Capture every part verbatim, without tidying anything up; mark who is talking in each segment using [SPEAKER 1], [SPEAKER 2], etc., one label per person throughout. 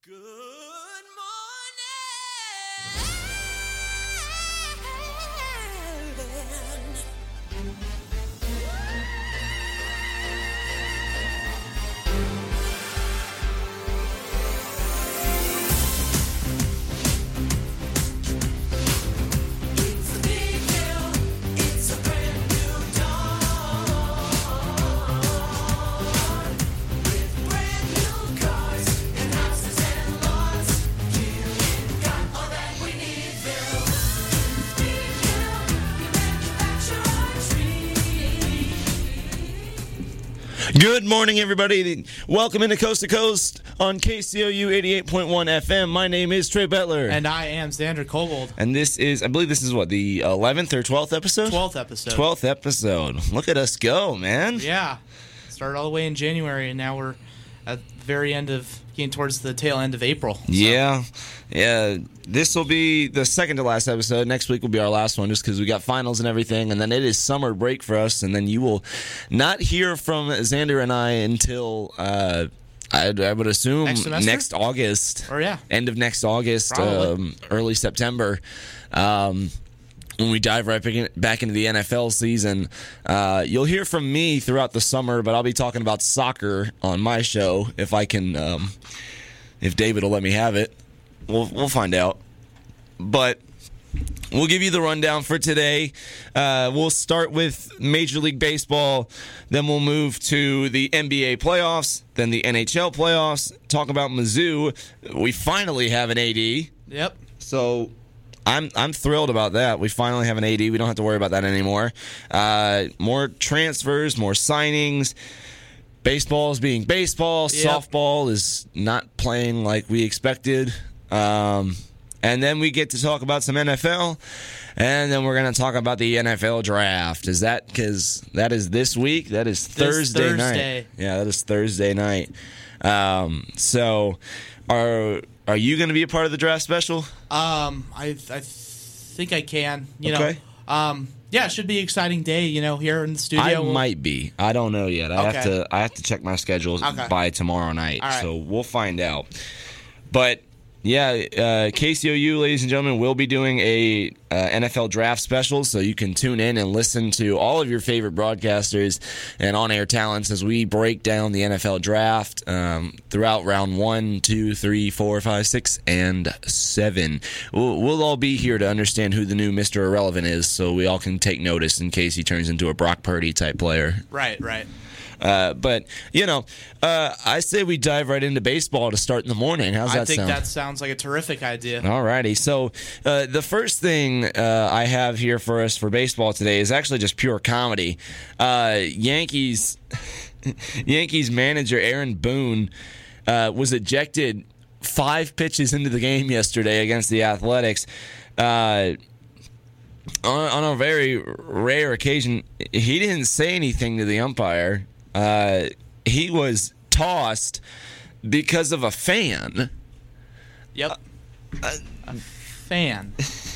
[SPEAKER 1] Good morning. It's a big deal. It's a brand new dawn with brand new cars and houses and lawns. You got all that we need, Bill. Big deal. You manufacture our dreams.
[SPEAKER 2] Good morning, everybody. Welcome into Coast to Coast on K C O U eighty-eight point one F M. My name is Trey Bettler.
[SPEAKER 3] And I am Xander Kobold.
[SPEAKER 2] And this is, I believe this is what, the eleventh or twelfth episode?
[SPEAKER 3] twelfth episode.
[SPEAKER 2] twelfth episode. Look at us go, man.
[SPEAKER 3] Yeah. Started all the way in January, and now we're at the very end of, getting towards the tail end of April. So.
[SPEAKER 2] Yeah. Yeah. This will be the second to last episode. Next week will be our last one just because we got finals and everything. And then it is summer break for us. And then you will not hear from Xander and I until, uh, I, I would assume,
[SPEAKER 3] Next semester?
[SPEAKER 2] next August.
[SPEAKER 3] Or, yeah.
[SPEAKER 2] End of next August,
[SPEAKER 3] Probably.
[SPEAKER 2] um, early September. Um, when we dive right back, in, back into the N F L season. Uh, you'll hear from me throughout the summer, but I'll be talking about soccer on my show if I can, um, if David will let me have it. We'll, we'll find out. But we'll give you the rundown for today. Uh, we'll start with Major League Baseball. Then we'll move to the N B A playoffs. Then the N H L playoffs. Talk about Mizzou. We finally have an A D.
[SPEAKER 3] Yep.
[SPEAKER 2] So I'm I'm thrilled about that. We finally have an A D. We don't have to worry about that anymore. Uh, more transfers, more signings. Baseball is being baseball.
[SPEAKER 3] Yep.
[SPEAKER 2] Softball is not playing like we expected. Um, and then we get to talk about some N F L. And then we're going to talk about the N F L draft. Is that because that is this week? That is Thursday,
[SPEAKER 3] Thursday.
[SPEAKER 2] night. Yeah, that is Thursday night. Um, so are are you going to be a part of the draft special?
[SPEAKER 3] Um, I I think I can. You
[SPEAKER 2] Okay.
[SPEAKER 3] know. Um, yeah, it should be an exciting day. You know, here in the studio.
[SPEAKER 2] I
[SPEAKER 3] We'll-
[SPEAKER 2] might be. I don't know yet. I have
[SPEAKER 3] Okay.
[SPEAKER 2] to. I have to check my schedule
[SPEAKER 3] Okay.
[SPEAKER 2] by tomorrow night.
[SPEAKER 3] All right.
[SPEAKER 2] So we'll find out. But yeah, uh, K C O U, ladies and gentlemen, will be doing a uh, N F L draft special, so you can tune in and listen to all of your favorite broadcasters and on-air talents as we break down the N F L draft um, throughout round one, two, three, four, five, six, and seven. We'll, we'll all be here to understand who the new Mister Irrelevant is, so we all can take notice in case he turns into a Brock Purdy type player.
[SPEAKER 3] Right, right.
[SPEAKER 2] Uh, but, you know, uh, I say we dive right into baseball to start in the morning. How's
[SPEAKER 3] I
[SPEAKER 2] that
[SPEAKER 3] think
[SPEAKER 2] sound?
[SPEAKER 3] that sounds like a terrific idea.
[SPEAKER 2] Alrighty. So uh, the first thing uh, I have here for us for baseball today is actually just pure comedy. Uh, Yankees, Yankees manager Aaron Boone uh, was ejected five pitches into the game yesterday against the Athletics. Uh, on, on a very rare occasion, he didn't say anything to the umpire. Uh, he was tossed because of a fan.
[SPEAKER 3] Yep. a fan.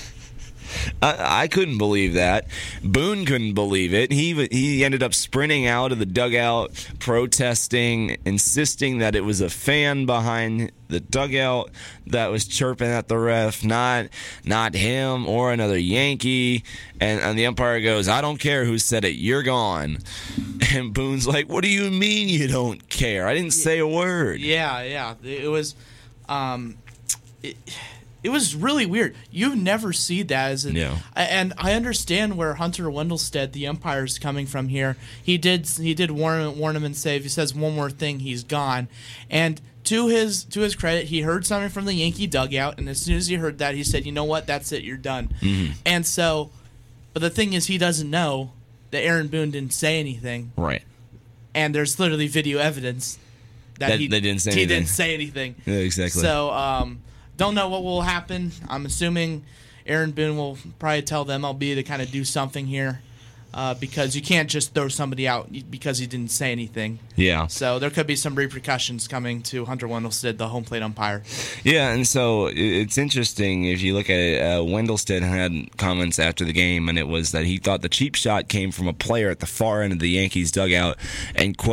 [SPEAKER 2] I, I couldn't believe that. Boone couldn't believe it. He he ended up sprinting out of the dugout, protesting, insisting that it was a fan behind the dugout that was chirping at the ref, not not him or another Yankee. And, and the umpire goes, "I don't care who said it. You're gone." And Boone's like, "What do you mean you don't care? I didn't say a word."
[SPEAKER 3] Yeah, yeah. It was, um, it, it was really weird. You never see that as a,
[SPEAKER 2] Yeah.
[SPEAKER 3] and I understand where Hunter Wendelstedt, the umpire, is coming from here. He did he did warn warn him and say if he says one more thing, he's gone. And to his to his credit, he heard something from the Yankee dugout, and as soon as he heard that, he said, "You know what? That's it. You're done."
[SPEAKER 2] Mm-hmm.
[SPEAKER 3] And so, but the thing is, he doesn't know that Aaron Boone didn't say anything.
[SPEAKER 2] Right.
[SPEAKER 3] And there's literally video evidence that,
[SPEAKER 2] That
[SPEAKER 3] he
[SPEAKER 2] they didn't say
[SPEAKER 3] he
[SPEAKER 2] anything.
[SPEAKER 3] didn't say anything.
[SPEAKER 2] Yeah, exactly.
[SPEAKER 3] So, um, don't know what will happen. I'm assuming Aaron Boone will probably tell the M L B to kind of do something here uh, because you can't just throw somebody out because he didn't say anything.
[SPEAKER 2] Yeah.
[SPEAKER 3] So there could be some repercussions coming to Hunter Wendelstedt, the home plate umpire.
[SPEAKER 2] Yeah, and so it's interesting if you look at it. Uh, Wendelstedt had comments after the game, and it was that he thought the cheap shot came from a player at the far end of the Yankees dugout, and, quote,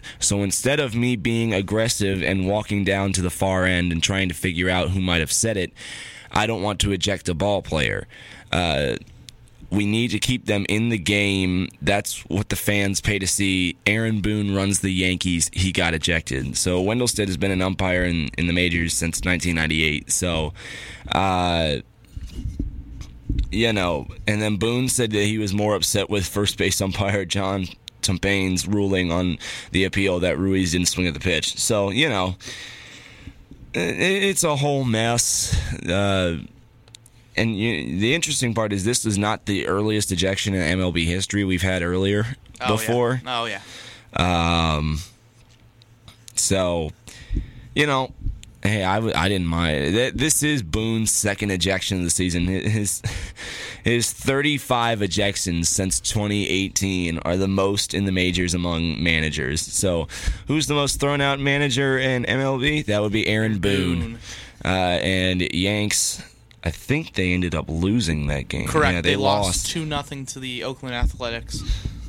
[SPEAKER 2] So instead of me being aggressive and walking down to the far end and trying to figure out who might have said it, I don't want to eject a ball player. Uh, we need to keep them in the game. That's what the fans pay to see. Aaron Boone runs the Yankees. He got ejected. So Wendelstedt has been an umpire in, in the majors since nineteen ninety-eight. So, uh, you know, and then Boone said that he was more upset with first base umpire John Tompain's ruling on the appeal that Ruiz didn't swing at the pitch. So, you know, it's a whole mess. Uh, and you, the interesting part is this is not the earliest ejection in M L B history we've had earlier
[SPEAKER 3] Oh,
[SPEAKER 2] before.
[SPEAKER 3] Yeah. Oh, yeah.
[SPEAKER 2] Um, so, you know, hey, I, w- I didn't mind. This is Boone's second ejection of the season. His his thirty-five ejections since twenty eighteen are the most in the majors among managers. So, who's the most thrown out manager in M L B? That would be Aaron Boone.
[SPEAKER 3] Boone.
[SPEAKER 2] Uh, and Yanks, I think they ended up losing that game.
[SPEAKER 3] Correct.
[SPEAKER 2] Yeah,
[SPEAKER 3] they,
[SPEAKER 2] they,
[SPEAKER 3] lost two nothing to the Oakland Athletics.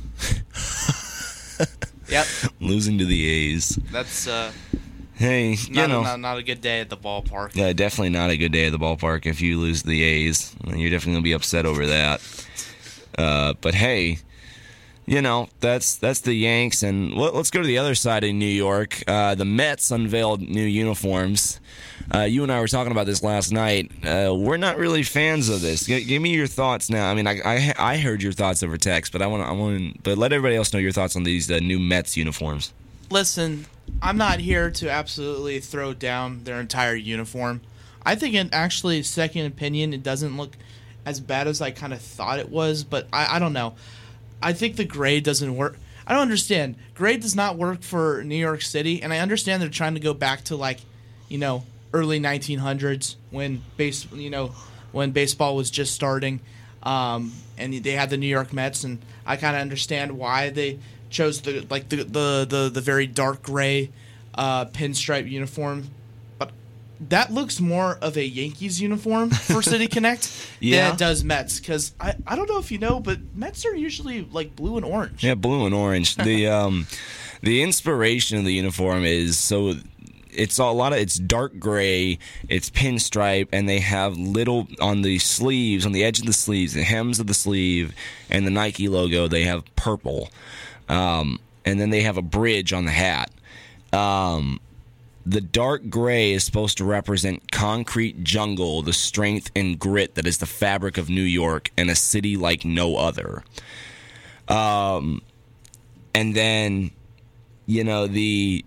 [SPEAKER 3] Yep.
[SPEAKER 2] Losing to the A's.
[SPEAKER 3] That's uh,
[SPEAKER 2] Hey, you
[SPEAKER 3] not,
[SPEAKER 2] know.
[SPEAKER 3] not, not a good day at the ballpark.
[SPEAKER 2] Yeah, definitely not a good day at the ballpark if you lose the A's. You're definitely going to be upset over that. Uh, but hey, you know, that's that's the Yanks. And let, let's go to the other side of New York. Uh, the Mets unveiled new uniforms. Uh, you and I were talking about this last night. Uh, we're not really fans of this. G- give me your thoughts now. I mean, I, I I heard your thoughts over text, but I want I want but let everybody else know your thoughts on these uh, new Mets uniforms.
[SPEAKER 3] Listen, I'm not here to absolutely throw down their entire uniform. I think, it actually, second opinion, it doesn't look as bad as I kind of thought it was, but I, I don't know. I think the gray doesn't work. I don't understand. Gray does not work for New York City, and I understand they're trying to go back to, like, you know, early nineteen hundreds when base, you know, when baseball was just starting, um, and they had the New York Mets, and I kind of understand why they chose the like the the the, the very dark gray uh, pinstripe uniform, but that looks more of a Yankees uniform for City Connect
[SPEAKER 2] Yeah.
[SPEAKER 3] than it does Mets. Because I, I don't know if you know, but Mets are usually like blue and orange.
[SPEAKER 2] Yeah, blue and orange. The um, the inspiration of the uniform is so it's a lot of it's dark gray, it's pinstripe, and they have little on the sleeves, on the edge of the sleeves, the hems of the sleeve, and the Nike logo. They have purple, um, and then they have a bridge on the hat. Um, the dark gray is supposed to represent concrete jungle, the strength and grit that is the fabric of New York and a city like no other. Um, and then, you know, the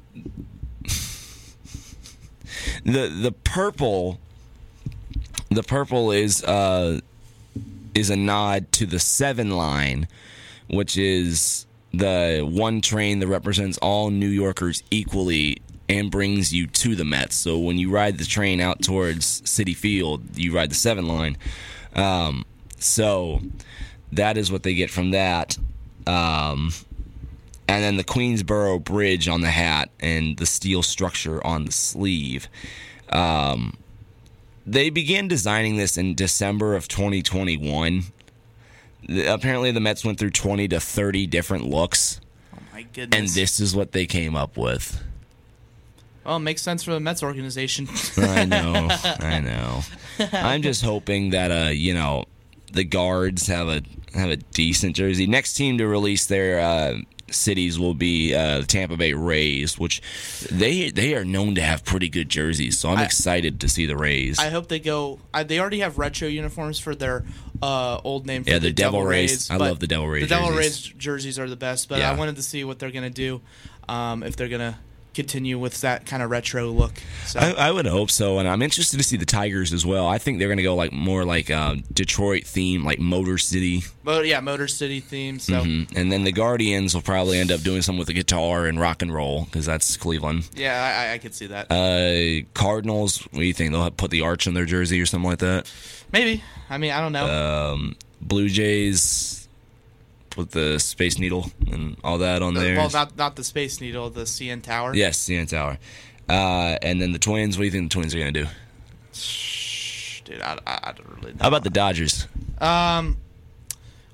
[SPEAKER 2] the the purple, the purple is uh is a nod to the seven line, which is the one train that represents all New Yorkers equally and brings you to the Mets. So when you ride the train out towards Citi Field, you ride the seven line. Um, so that is what they get from that. Um, and then the Queensboro Bridge on the hat and the steel structure on the sleeve. Um, they began designing this in December of twenty twenty-one. The, apparently the Mets went through twenty to thirty different looks,
[SPEAKER 3] Oh my goodness!
[SPEAKER 2] and this is what they came up with.
[SPEAKER 3] well, it makes sense for the Mets organization.
[SPEAKER 2] I know, I know. I'm just hoping that uh, you know, the guards have a have a decent jersey. Next team to release their uh, cities will be uh, the Tampa Bay Rays, which they they are known to have pretty good jerseys. So I'm
[SPEAKER 3] I-
[SPEAKER 2] excited to see the Rays.
[SPEAKER 3] I hope they go. I, they already have retro uniforms for their uh, old name. For
[SPEAKER 2] Yeah,
[SPEAKER 3] the,
[SPEAKER 2] the Devil Rays. I
[SPEAKER 3] but
[SPEAKER 2] love the Devil Rays
[SPEAKER 3] The Devil
[SPEAKER 2] jerseys.
[SPEAKER 3] Rays jerseys are the best, but
[SPEAKER 2] Yeah.
[SPEAKER 3] I wanted to see what they're gonna do, um, if they're gonna continue with that kind of retro look. So
[SPEAKER 2] I, I would hope so, and I'm interested to see the Tigers as well. I think they're going to go like more like uh, Detroit theme, like Motor City,
[SPEAKER 3] Mo- yeah, Motor City theme. So
[SPEAKER 2] Mhm. and then the Guardians will probably end up doing something with the guitar and rock and roll because that's Cleveland.
[SPEAKER 3] yeah, I, I could see that.
[SPEAKER 2] Uh, Cardinals, what do you think? They'll have put the arch on their jersey or something like that.
[SPEAKER 3] Maybe. I mean, I don't know.
[SPEAKER 2] Um, Blue Jays put the Space Needle and all that on there.
[SPEAKER 3] well, not not the Space Needle, the C N Tower.
[SPEAKER 2] Yes, C N Tower. Uh, and then the Twins. What do you think the Twins are going to do?
[SPEAKER 3] Shh, dude, I, I, I don't really know.
[SPEAKER 2] How about the Dodgers?
[SPEAKER 3] Um,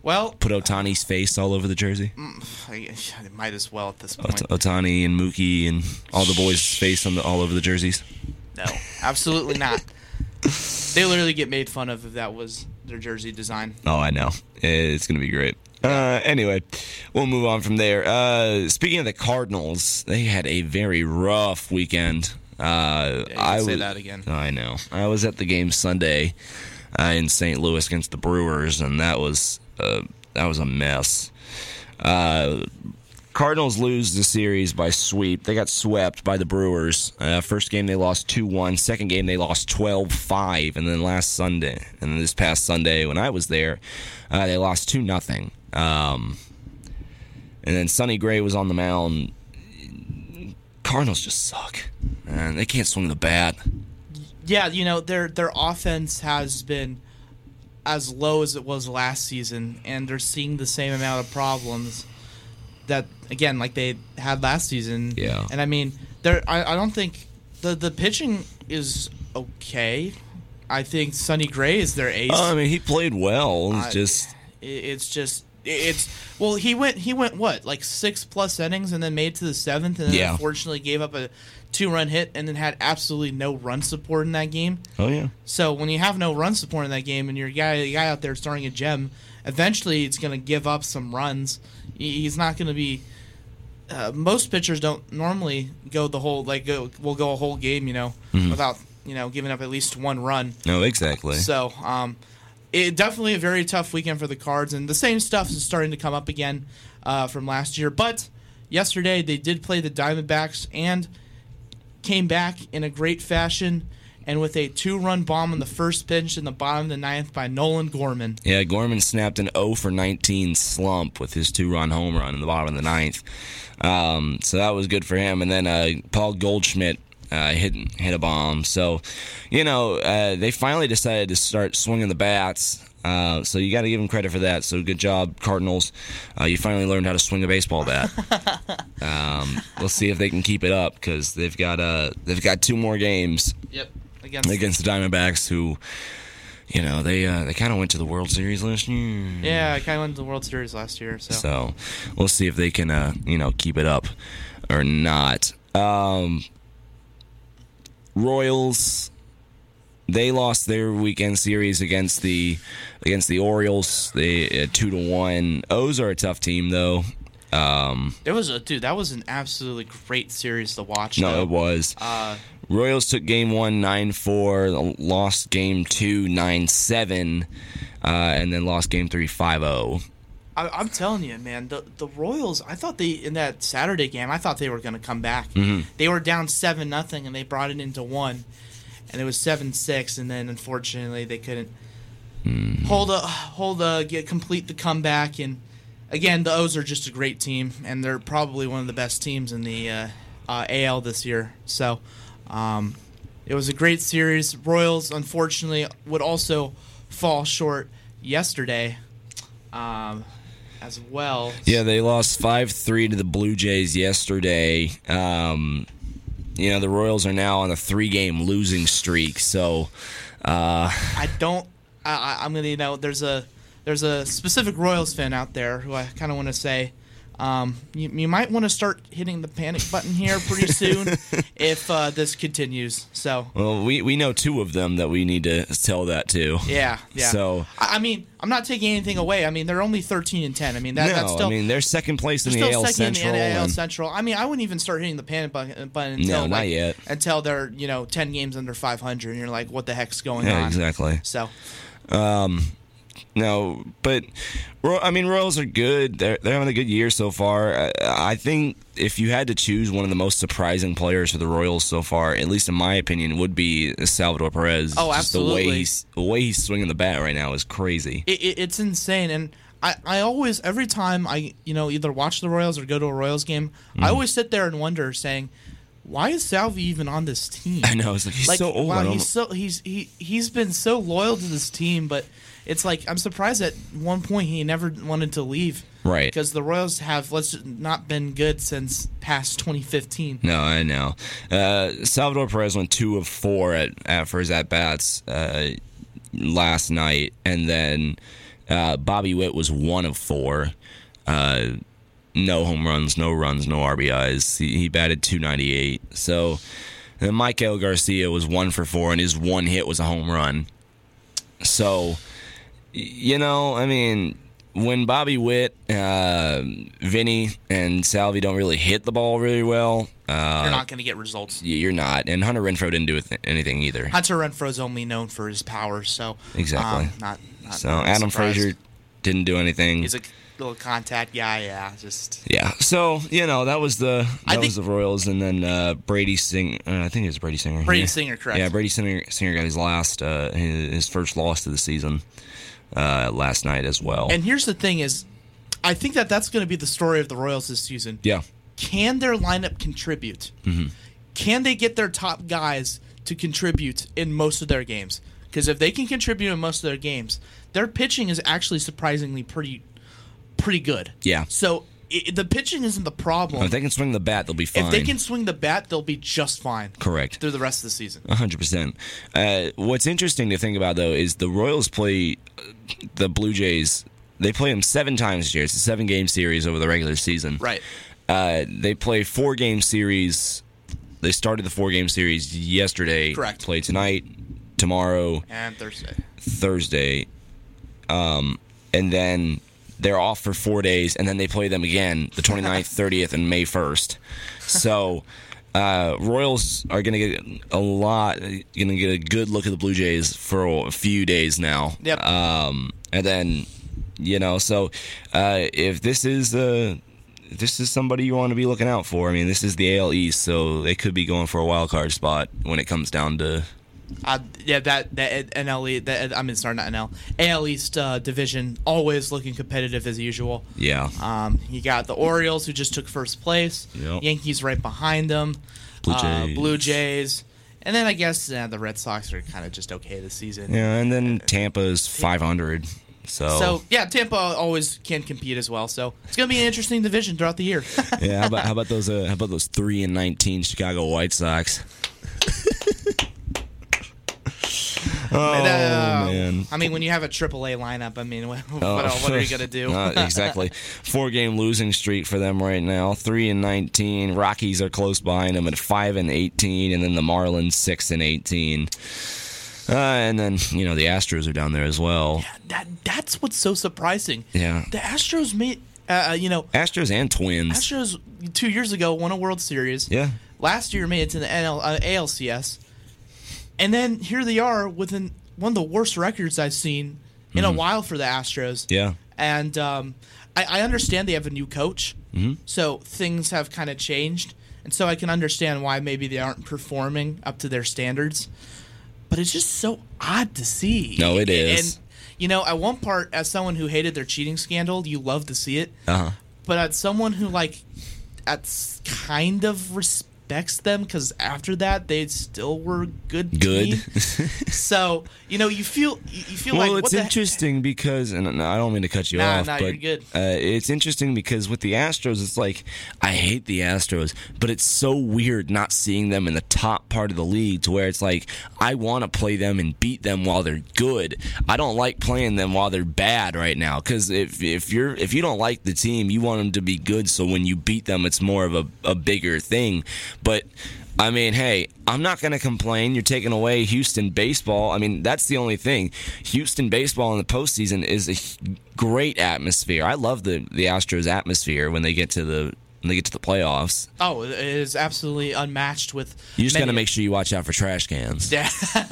[SPEAKER 3] Well,
[SPEAKER 2] Put Otani's face all over the jersey.
[SPEAKER 3] I, I might as well at this
[SPEAKER 2] Ot-
[SPEAKER 3] point.
[SPEAKER 2] Otani and Mookie and all the boys' face on the all over the jerseys.
[SPEAKER 3] No, absolutely not. They literally get made fun of if that was their jersey design.
[SPEAKER 2] Oh, I know. It's going to be great. Uh, anyway, we'll move on from there. Uh, speaking of the Cardinals, they had a very rough weekend. Uh,
[SPEAKER 3] Yeah, you can
[SPEAKER 2] I
[SPEAKER 3] say
[SPEAKER 2] was-
[SPEAKER 3] that again.
[SPEAKER 2] I know. I was at the game Sunday uh, in Saint Louis against the Brewers, and that was uh, that was a mess. Uh, Cardinals lose the series by sweep. They got swept by the Brewers. Uh, first game they lost two one. Second game they lost twelve five. And then last Sunday, and then this past Sunday when I was there, uh, they lost two nothing. Um, and then Sonny Gray was on the mound. Cardinals just suck. Man, they can't swing the bat.
[SPEAKER 3] Yeah, you know, their their offense has been as low as it was last season, and they're seeing the same amount of problems that, again, like they had last season.
[SPEAKER 2] Yeah.
[SPEAKER 3] And I mean, there I, I don't think the the pitching is okay. I think Sonny Gray is their ace.
[SPEAKER 2] Oh, I mean, he played well. It's
[SPEAKER 3] I-
[SPEAKER 2] just
[SPEAKER 3] It- It's just it's well he went he went what like six plus innings and then made it to the seventh and then
[SPEAKER 2] Yeah.
[SPEAKER 3] unfortunately gave up a two run hit and then had absolutely no run support in that game.
[SPEAKER 2] oh yeah.
[SPEAKER 3] So when you have no run support in that game and you're a guy a guy out there starting a gem, eventually it's going to give up some runs. He- He's not going to be. Uh, most pitchers don't normally go the whole like go will go a whole game, you know,
[SPEAKER 2] Mm-hmm.
[SPEAKER 3] without you know giving up at least one run.
[SPEAKER 2] No, exactly.
[SPEAKER 3] So, um, it definitely a very tough weekend for the Cards, and the same stuff is starting to come up again uh, from last year. But yesterday they did play the Diamondbacks and came back in a great fashion, and with a two-run bomb on the first pitch in the bottom of the ninth by Nolan Gorman.
[SPEAKER 2] Yeah, Gorman snapped an oh for nineteen slump with his two-run home run in the bottom of the ninth. Um, so that was good for him. And then uh, Paul Goldschmidt uh, hit hit a bomb. So, you know, uh, they finally decided to start swinging the bats. Uh, so you got to give them credit for that. So good job, Cardinals. Uh, you finally learned how to swing a baseball bat. um, we'll see if they can keep it up because they've got uh, they've got two more games
[SPEAKER 3] Yep, against,
[SPEAKER 2] against the Diamondbacks, who, you know, they uh, they kind of went to the World Series last year.
[SPEAKER 3] yeah, I kind of went to the World Series last year. So,
[SPEAKER 2] So we'll see if they can, uh, you know, keep it up or not. Um, Royals, they lost their weekend series against the against the Orioles. They uh, two to one. O's are a tough team though. Um,
[SPEAKER 3] it was a dude. That was an absolutely great series to watch.
[SPEAKER 2] no,
[SPEAKER 3] though.
[SPEAKER 2] it was.
[SPEAKER 3] Uh,
[SPEAKER 2] Royals took game one nine four, lost game two nine seven, uh, and then lost game three five oh.
[SPEAKER 3] I, I'm telling you, man, the the Royals. I thought they in that Saturday game. I thought they were going to come back.
[SPEAKER 2] Mm-hmm.
[SPEAKER 3] They were down seven nothing, and they brought it into one, and it was seven six. And then unfortunately, they couldn't
[SPEAKER 2] Mm.
[SPEAKER 3] hold a hold a get complete the comeback. And again, the O's are just a great team, and they're probably one of the best teams in the uh, uh, A L this year. So. Um, it was a great series. Royals, unfortunately, would also fall short yesterday um, as well.
[SPEAKER 2] Yeah, they lost five three to the Blue Jays yesterday. Um, you know, the Royals are now on a three-game losing streak, so uh,
[SPEAKER 3] I don't. I, I, I'm gonna. You know, there's a there's a specific Royals fan out there who I kind of want to say. Um, you, you might want to start hitting the panic button here pretty soon if uh, this continues. So
[SPEAKER 2] well, we, we know two of them that we need to tell that to.
[SPEAKER 3] yeah, yeah.
[SPEAKER 2] So
[SPEAKER 3] I, I mean, I'm not taking anything away. I mean, they're only thirteen and ten. I mean, that,
[SPEAKER 2] no,
[SPEAKER 3] that's still
[SPEAKER 2] I mean, they're second place in
[SPEAKER 3] they're
[SPEAKER 2] the A
[SPEAKER 3] still
[SPEAKER 2] L
[SPEAKER 3] second
[SPEAKER 2] Central.
[SPEAKER 3] in the A L
[SPEAKER 2] and-
[SPEAKER 3] Central. I mean, I wouldn't even start hitting the panic button, button until
[SPEAKER 2] No, not
[SPEAKER 3] like,
[SPEAKER 2] yet.
[SPEAKER 3] until they're you know ten games under five hundred, and you're like, what the heck's going
[SPEAKER 2] yeah,
[SPEAKER 3] on?
[SPEAKER 2] exactly.
[SPEAKER 3] So
[SPEAKER 2] No, but Ro- I mean, Royals are good. They're they're having a good year so far. I, I think if you had to choose one of the most surprising players for the Royals so far, at least in my opinion, would be Salvador Perez.
[SPEAKER 3] Oh,
[SPEAKER 2] Just the way
[SPEAKER 3] absolutely.
[SPEAKER 2] he's the way he's swinging the bat right now is crazy.
[SPEAKER 3] it, it, it's insane, and I, I always every time I you know either watch the Royals or go to a Royals game,
[SPEAKER 2] Mm-hmm.
[SPEAKER 3] I always sit there and wonder, saying, why is Salvi even on this team?
[SPEAKER 2] I know, it's like he's
[SPEAKER 3] like,
[SPEAKER 2] so old. I
[SPEAKER 3] wow,
[SPEAKER 2] don't-
[SPEAKER 3] he's so he's he he's been so loyal to this team, but it's like I'm surprised at one point he never wanted to leave.
[SPEAKER 2] Right.
[SPEAKER 3] Because the Royals have let's just not been good since past twenty fifteen.
[SPEAKER 2] No, I know. Uh, Salvador Perez went two of four at, at for his at bats uh, last night, and then Uh, Bobby Witt was one of four. Uh, no home runs, no runs, no R B Is. He, he batted two ninety-eight. So, and Michael Garcia was one for four, and his one hit was a home run. So, you know, I mean, when Bobby Witt, uh, Vinny, and Salvi don't really hit the ball really well, uh,
[SPEAKER 3] You're not going to get results.
[SPEAKER 2] you're not. And Hunter Renfroe didn't do th- anything either.
[SPEAKER 3] Hunter Renfroe's only known for his power, so
[SPEAKER 2] Exactly.
[SPEAKER 3] um, not, not.
[SPEAKER 2] So
[SPEAKER 3] not
[SPEAKER 2] Adam
[SPEAKER 3] surprised.
[SPEAKER 2] Frazier didn't do anything.
[SPEAKER 3] He's a little contact guy. Yeah, just
[SPEAKER 2] Yeah, so you know that was the
[SPEAKER 3] I
[SPEAKER 2] that was
[SPEAKER 3] think-
[SPEAKER 2] the Royals, and then uh, Brady Sing. Uh, I think it was Brady Singer.
[SPEAKER 3] Brady
[SPEAKER 2] yeah.
[SPEAKER 3] Singer, correct?
[SPEAKER 2] Yeah, Brady Singer, Singer got his last, uh, his, his first loss of the season uh, last night as well.
[SPEAKER 3] And here's the thing: is I think that that's going to be the story of the Royals this season.
[SPEAKER 2] yeah,
[SPEAKER 3] Can their lineup contribute?
[SPEAKER 2] Mm-hmm.
[SPEAKER 3] Can they get their top guys to contribute in most of their games? Because if they can contribute in most of their games, their pitching is actually surprisingly pretty, pretty good.
[SPEAKER 2] Yeah.
[SPEAKER 3] So i the pitching isn't the problem.
[SPEAKER 2] if they can swing the bat, they'll be fine.
[SPEAKER 3] If they can swing the bat, they'll be just fine.
[SPEAKER 2] Correct.
[SPEAKER 3] Through the rest of the season.
[SPEAKER 2] one hundred percent. Uh, what's interesting to think about, though, is the Royals play uh, the Blue Jays. They play them seven times this year. It's a seven-game series over the regular season.
[SPEAKER 3] Right.
[SPEAKER 2] Uh, they play four-game series. They started the four-game series yesterday.
[SPEAKER 3] Correct.
[SPEAKER 2] Play tonight, tomorrow,
[SPEAKER 3] And Thursday.
[SPEAKER 2] Thursday. Um, and then they're off for four days, and then they play them again the twenty-ninth, thirtieth, and May first. So uh, Royals are going to get a lot, going to get a good look at the Blue Jays for a few days now.
[SPEAKER 3] Yep.
[SPEAKER 2] Um, and then, you know, so uh, if this is uh, this is somebody you want to be looking out for. I mean, this is the A L East, so they could be going for a wild card spot when it comes down to.
[SPEAKER 3] Uh, yeah, that that N L E, that I mean, sorry, not N L, A L East uh, division always looking competitive as usual.
[SPEAKER 2] Yeah.
[SPEAKER 3] Um, you got the Orioles who just took first place.
[SPEAKER 2] Yep.
[SPEAKER 3] Yankees right behind them.
[SPEAKER 2] Blue
[SPEAKER 3] Uh,
[SPEAKER 2] Jays.
[SPEAKER 3] Blue Jays, and then I guess uh, the Red Sox are kind of just okay this season.
[SPEAKER 2] Yeah, and then Tampa is five hundred. So,
[SPEAKER 3] So yeah, Tampa always can compete as well. So it's gonna be an interesting division throughout the year.
[SPEAKER 2] yeah, how about how about those uh, how about those three and nineteen Chicago White Sox? oh
[SPEAKER 3] Uh,
[SPEAKER 2] man.
[SPEAKER 3] I mean, when you have a triple A lineup, I mean, what,
[SPEAKER 2] Oh,
[SPEAKER 3] what, what are you gonna do?
[SPEAKER 2] uh, exactly. Four game losing streak for them right now. Three and nineteen. Rockies are close behind them at five and eighteen, and then the Marlins six and eighteen. Uh, and then you know the Astros are down there as well.
[SPEAKER 3] that that's what's so surprising.
[SPEAKER 2] Yeah.
[SPEAKER 3] The Astros made, uh, you know,
[SPEAKER 2] Astros and Twins.
[SPEAKER 3] Astros two years ago won a World Series.
[SPEAKER 2] Yeah.
[SPEAKER 3] Last year made it to the N L, uh, A L C S, and then here they are with an, one of the worst records I've seen in a while for the Astros.
[SPEAKER 2] Mm-hmm. Yeah.
[SPEAKER 3] And um, I, I understand they have a new coach,
[SPEAKER 2] Mm-hmm.
[SPEAKER 3] so things have kind of changed, and so I can understand why maybe they aren't performing up to their standards. But it's just so odd to see.
[SPEAKER 2] No, it is.
[SPEAKER 3] And you know, at one part, as someone who hated their cheating scandal, you love to see it.
[SPEAKER 2] Uh huh.
[SPEAKER 3] But as someone who like, at kind of respects them, because after that they still were good.
[SPEAKER 2] Good.
[SPEAKER 3] team. So you know, you feel you you feel
[SPEAKER 2] Well,
[SPEAKER 3] like
[SPEAKER 2] it's
[SPEAKER 3] what the
[SPEAKER 2] interesting because, and I don't mean to cut you
[SPEAKER 3] Nah,
[SPEAKER 2] off,
[SPEAKER 3] nah,
[SPEAKER 2] but
[SPEAKER 3] you're good.
[SPEAKER 2] Uh, it's interesting because with the Astros, it's like I hate the Astros, but it's so weird not seeing them in the top part of the league to where it's like I want to play them and beat them while they're good. I don't like playing them while they're bad right now because if if you're if you don't like the team, you want them to be good. So when you beat them, it's more of a, a bigger thing. But I mean, hey, I'm not going to complain. You're taking away Houston baseball. I mean, that's the only thing. Houston baseball in the postseason is a great atmosphere. I love the, the Astros atmosphere when they get to the when they get to the playoffs.
[SPEAKER 3] Oh, it is absolutely unmatched with.
[SPEAKER 2] You just got to
[SPEAKER 3] many-
[SPEAKER 2] make sure you watch out for trash cans.
[SPEAKER 3] Yeah.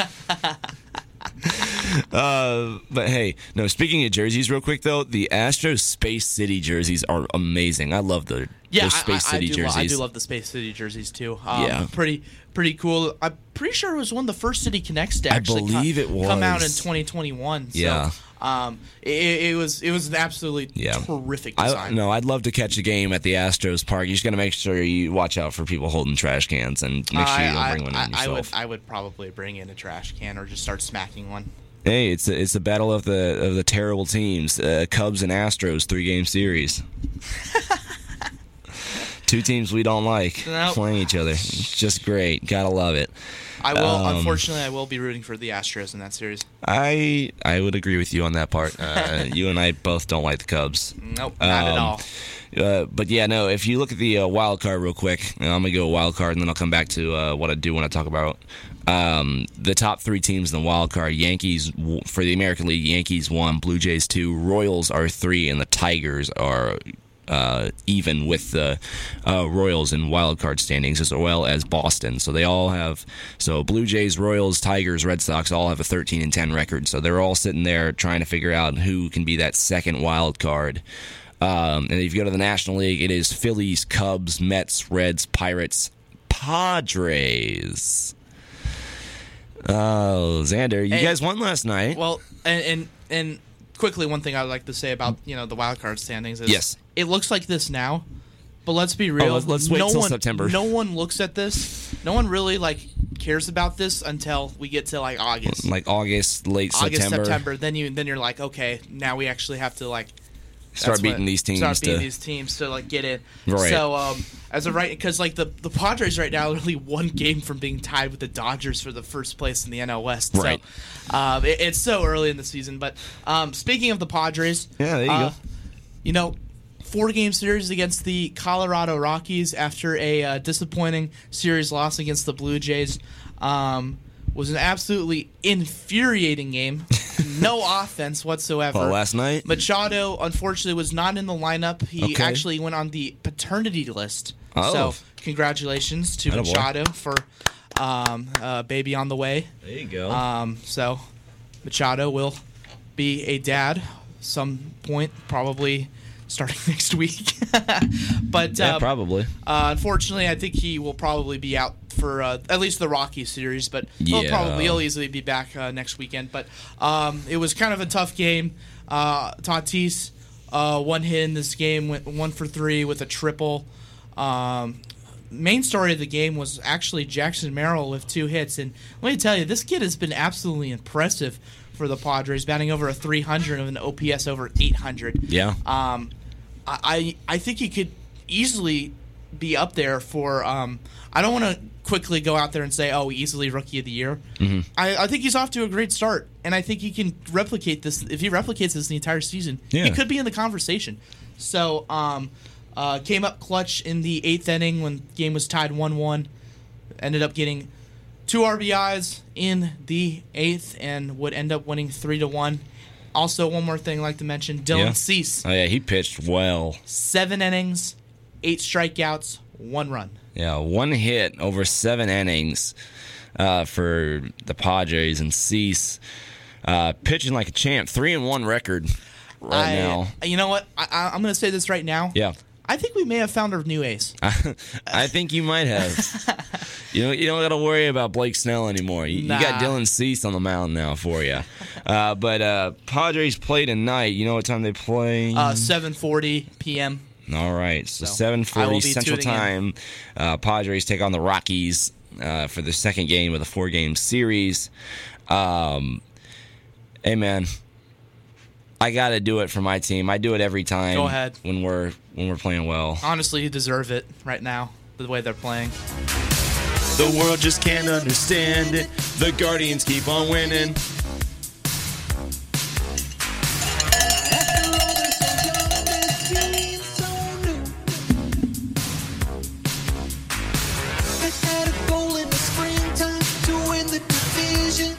[SPEAKER 2] Uh, but hey, no. Speaking of jerseys, real quick though, the Astros Space City jerseys are amazing. I love the
[SPEAKER 3] Yeah,
[SPEAKER 2] those
[SPEAKER 3] I-
[SPEAKER 2] Space
[SPEAKER 3] I, I,
[SPEAKER 2] City
[SPEAKER 3] do, lo-
[SPEAKER 2] jerseys.
[SPEAKER 3] I do love the Space City jerseys too. Um,
[SPEAKER 2] Yeah.
[SPEAKER 3] pretty pretty cool. I'm pretty sure it was one of the first City Connects to
[SPEAKER 2] I
[SPEAKER 3] actually
[SPEAKER 2] believe
[SPEAKER 3] co-
[SPEAKER 2] it
[SPEAKER 3] come out in
[SPEAKER 2] was.
[SPEAKER 3] twenty twenty-one. So,
[SPEAKER 2] Yeah.
[SPEAKER 3] um, it, it was it was an absolutely
[SPEAKER 2] Yeah.
[SPEAKER 3] terrific
[SPEAKER 2] I
[SPEAKER 3] design.
[SPEAKER 2] no, I'd love to catch a game at the Astros park. You just got to make sure you watch out for people holding trash cans and make sure you don't
[SPEAKER 3] I,
[SPEAKER 2] bring one
[SPEAKER 3] I,
[SPEAKER 2] in
[SPEAKER 3] I would
[SPEAKER 2] yourself.
[SPEAKER 3] I would probably bring in a trash can or just start smacking one.
[SPEAKER 2] Hey, it's a, it's a battle of the of the terrible teams, uh, Cubs and Astros, three game series. Two teams we don't like
[SPEAKER 3] Nope.
[SPEAKER 2] playing each other. It's just great. Gotta love it.
[SPEAKER 3] I will.
[SPEAKER 2] Um,
[SPEAKER 3] unfortunately, I will be rooting for the Astros in that series.
[SPEAKER 2] I I would agree with you on that part. Uh, you and I both don't like the Cubs.
[SPEAKER 3] Nope, not at
[SPEAKER 2] Um,
[SPEAKER 3] all.
[SPEAKER 2] Uh, but yeah, no. If you look at the uh, wild card real quick, and I'm gonna go wild card, and then I'll come back to uh, what I do want to talk about. Um, the top three teams in the wild card: Yankees w- for the American League. Yankees one, Blue Jays two, Royals are three, and the Tigers are uh, even with the uh, Royals in wild card standings, as well as Boston. So they all have so Blue Jays, Royals, Tigers, Red Sox all have a thirteen and ten record. So they're all sitting there trying to figure out who can be that second wild card. Um, and if you go to the National League, it is Phillies, Cubs, Mets, Reds, Pirates, Padres. Oh, Xander, you
[SPEAKER 3] Hey,
[SPEAKER 2] guys won last night.
[SPEAKER 3] Well, and, and and quickly, one thing I would like to say about you know the wild card standings is
[SPEAKER 2] Yes.
[SPEAKER 3] it looks like this now, but let's be real.
[SPEAKER 2] let's- let's wait
[SPEAKER 3] no
[SPEAKER 2] till
[SPEAKER 3] one,
[SPEAKER 2] September.
[SPEAKER 3] No one looks at this. No one really like cares about this until we get to like August,
[SPEAKER 2] Like August, late
[SPEAKER 3] August,
[SPEAKER 2] September.
[SPEAKER 3] September. Then you then you're like, okay, now we actually have to like
[SPEAKER 2] Start
[SPEAKER 3] that's
[SPEAKER 2] beating
[SPEAKER 3] what-
[SPEAKER 2] these teams
[SPEAKER 3] Start beating
[SPEAKER 2] to-
[SPEAKER 3] these teams to like get in.
[SPEAKER 2] Right.
[SPEAKER 3] So um, as of right, because like the the Padres right now are only one game from being tied with the Dodgers for the first place in the N L West.
[SPEAKER 2] Right.
[SPEAKER 3] So um, it, it's so early in the season. But um, speaking of the Padres,
[SPEAKER 2] Yeah, there you
[SPEAKER 3] uh,
[SPEAKER 2] go.
[SPEAKER 3] You know. Four game series against the Colorado Rockies after a uh, disappointing series loss against the Blue Jays. Um, was an absolutely infuriating game. No offense whatsoever.
[SPEAKER 2] Well, last night?
[SPEAKER 3] Machado, unfortunately, was not in the lineup. He
[SPEAKER 2] Okay.
[SPEAKER 3] actually went on the paternity list.
[SPEAKER 2] Oh.
[SPEAKER 3] So, congratulations to
[SPEAKER 2] Attaboy.
[SPEAKER 3] Machado for um, uh, baby on the way.
[SPEAKER 2] There you go.
[SPEAKER 3] Um, so, Machado will be a dad some point, probably starting next week. but
[SPEAKER 2] yeah,
[SPEAKER 3] um,
[SPEAKER 2] probably.
[SPEAKER 3] uh, unfortunately, I think he will probably be out for uh, at least the Rockies series, but he'll
[SPEAKER 2] Yeah.
[SPEAKER 3] probably he'll easily be back uh, next weekend. But um, it was kind of a tough game. Uh, Tatis uh, one hit in this game, went one for three with a triple. Um, main story of the game was actually Jackson Merrill with two hits, and let me tell you, this kid has been absolutely impressive for the Padres, batting over a three hundred and an O P S over eight hundred.
[SPEAKER 2] Yeah.
[SPEAKER 3] Um, I I think he could easily be up there for. Um, I don't want to quickly go out there and say, oh, easily Rookie of the Year.
[SPEAKER 2] Mm-hmm.
[SPEAKER 3] I, I think he's off to a great start, and I think he can replicate this. If he replicates this the entire season,
[SPEAKER 2] Yeah.
[SPEAKER 3] he could be in the conversation. So, um, uh, came up clutch in the eighth inning when the game was tied one one. Ended up getting two R B Is in the eighth and would end up winning three to one. Also, one more thing I'd like to mention: Dylan
[SPEAKER 2] Yeah.
[SPEAKER 3] Cease.
[SPEAKER 2] Oh, yeah, he pitched well.
[SPEAKER 3] Seven innings, eight strikeouts, one run.
[SPEAKER 2] Yeah, one hit over seven innings uh, for the Padres, and Cease uh, pitching like a champ. Three and one record right
[SPEAKER 3] I,
[SPEAKER 2] now.
[SPEAKER 3] You know what? I, I, I'm going to say this right now.
[SPEAKER 2] Yeah.
[SPEAKER 3] I think we may have found our new ace.
[SPEAKER 2] I think you might have. you know, you don't got to worry about Blake Snell anymore. You,
[SPEAKER 3] Nah.
[SPEAKER 2] you got Dylan Cease on the mound now for you. Uh, but uh, Padres play tonight. You know what time they play?
[SPEAKER 3] Uh, seven forty p.m.
[SPEAKER 2] All right, so,
[SPEAKER 3] So,
[SPEAKER 2] seven
[SPEAKER 3] I will
[SPEAKER 2] forty
[SPEAKER 3] be
[SPEAKER 2] Central
[SPEAKER 3] tuning in.
[SPEAKER 2] Time. Uh, Padres take on the Rockies uh, for the second game of the four-game series. Um, hey, man, I got to do it for my team. I do it every time.
[SPEAKER 3] Go ahead.
[SPEAKER 2] when we're when we're playing well.
[SPEAKER 3] Honestly, you deserve it right now, the way they're playing.
[SPEAKER 2] The world just can't understand it. The Guardians keep on winning.
[SPEAKER 1] They had a goal in the springtime to win the division.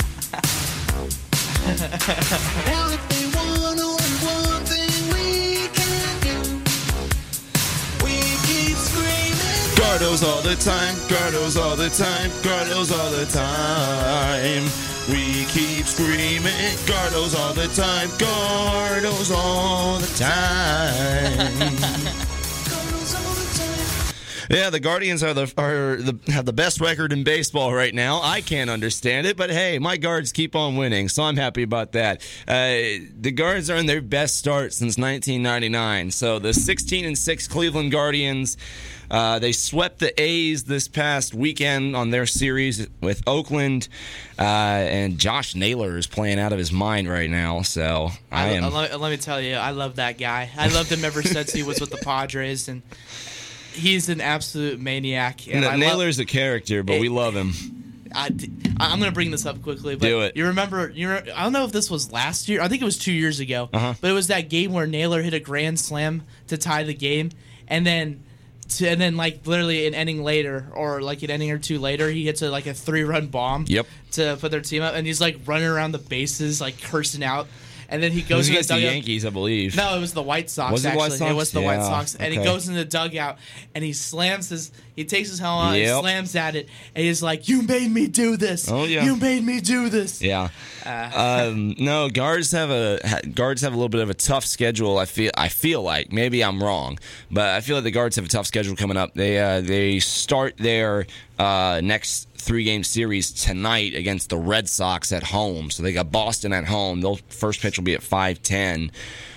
[SPEAKER 1] Now if they want only one thing we can do, we keep screaming.
[SPEAKER 2] Gardos all the time, Gardos all the time, Gardos all the time. We keep screaming, Gardos all the time, Gardos all the time.
[SPEAKER 1] Girls all the time.
[SPEAKER 2] Yeah, the Guardians are the are the have the best record in baseball right now. I can't understand it, but hey, my Guards keep on winning, so I'm happy about that. Uh, the Guards are in their best start since nineteen ninety-nine. So the sixteen and six Cleveland Guardians, uh, they swept the A's this past weekend on their series with Oakland, uh, and Josh Naylor is playing out of his mind right now. So I,
[SPEAKER 3] I,
[SPEAKER 2] am.
[SPEAKER 3] let, let me tell you, I love that guy. I loved him ever since he was with the Padres, and He's an absolute maniac. And I love-
[SPEAKER 2] Naylor's a character, but we love him.
[SPEAKER 3] I, I'm going to bring this up quickly, but
[SPEAKER 2] Do it.
[SPEAKER 3] you remember, you re- I don't know if this was last year. I think it was two years ago.
[SPEAKER 2] Uh-huh.
[SPEAKER 3] But it was that game where Naylor hit a grand slam to tie the game, and then, to, and then like literally an inning later, or like an inning or two later, he hits a, like a three-run bomb.
[SPEAKER 2] Yep.
[SPEAKER 3] To put their team up, and he's like running around the bases, like cursing out, and then he
[SPEAKER 2] It
[SPEAKER 3] goes
[SPEAKER 2] was
[SPEAKER 3] in the
[SPEAKER 2] against the
[SPEAKER 3] dugout.
[SPEAKER 2] Yankees, I believe.
[SPEAKER 3] No, it was the White Sox.
[SPEAKER 2] Was it
[SPEAKER 3] actually,
[SPEAKER 2] White Sox?
[SPEAKER 3] it was the White
[SPEAKER 2] Yeah,
[SPEAKER 3] Sox, and he
[SPEAKER 2] okay.
[SPEAKER 3] goes in the dugout and he slams his. He takes his helmet, out,
[SPEAKER 2] Yep.
[SPEAKER 3] he slams at it, and he's like, "You made me do this.
[SPEAKER 2] Oh, yeah.
[SPEAKER 3] You made me do this."
[SPEAKER 2] Yeah.
[SPEAKER 3] Uh,
[SPEAKER 2] Um, no, guards have a ha- guards have a little bit of a tough schedule. I feel I feel like maybe I'm wrong, but I feel like the guards have a tough schedule coming up. They uh, they start their uh, next three game series tonight against the Red Sox at home. So they got Boston at home. Their first pitch will be at five ten.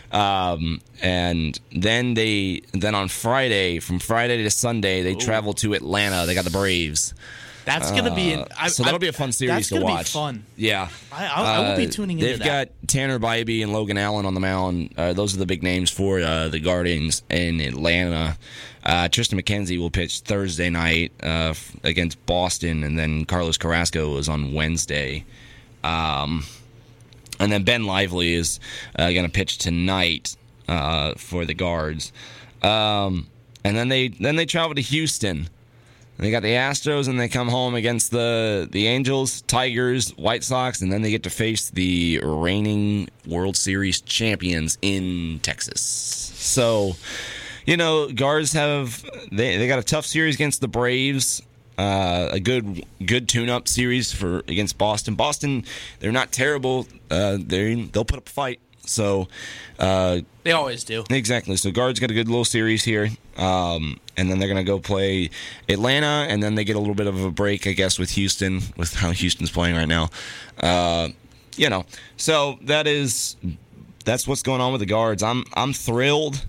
[SPEAKER 2] Um, and then they then on Friday, from Friday to Sunday, they travel to Atlanta. They got the Braves.
[SPEAKER 3] That's gonna be. An,
[SPEAKER 2] Uh,
[SPEAKER 3] I,
[SPEAKER 2] so that'll
[SPEAKER 3] I-
[SPEAKER 2] be a fun series
[SPEAKER 3] that's
[SPEAKER 2] to
[SPEAKER 3] gonna
[SPEAKER 2] watch.
[SPEAKER 3] Be fun.
[SPEAKER 2] Yeah,
[SPEAKER 3] I, I, I will be
[SPEAKER 2] Uh,
[SPEAKER 3] tuning into
[SPEAKER 2] They've
[SPEAKER 3] that.
[SPEAKER 2] got Tanner Bybee and Logan Allen on the mound. Uh, those are the big names for uh, the Guardians in Atlanta. Uh, Tristan McKenzie will pitch Thursday night uh, f- against Boston, and then Carlos Carrasco is on Wednesday. Um, and then Ben Lively is uh, going to pitch tonight uh, for the Guards. Um, and then they then they travel to Houston. They got the Astros, and they come home against the the Angels, Tigers, White Sox, and then they get to face the reigning World Series champions in Texas. So, you know, Guards have they they got a tough series against the Braves. Uh, a good good tune-up series for against Boston. Boston, they're not terrible. Uh, they they'll put up a fight. So, uh,
[SPEAKER 3] They always do.
[SPEAKER 2] exactly. So Guards got a good little series here, um, and then they're gonna go play Atlanta, and then they get a little bit of a break, I guess, with Houston, with how Houston's playing right now. Uh, you know, so that is that's what's going on with the Guards. I'm I'm thrilled.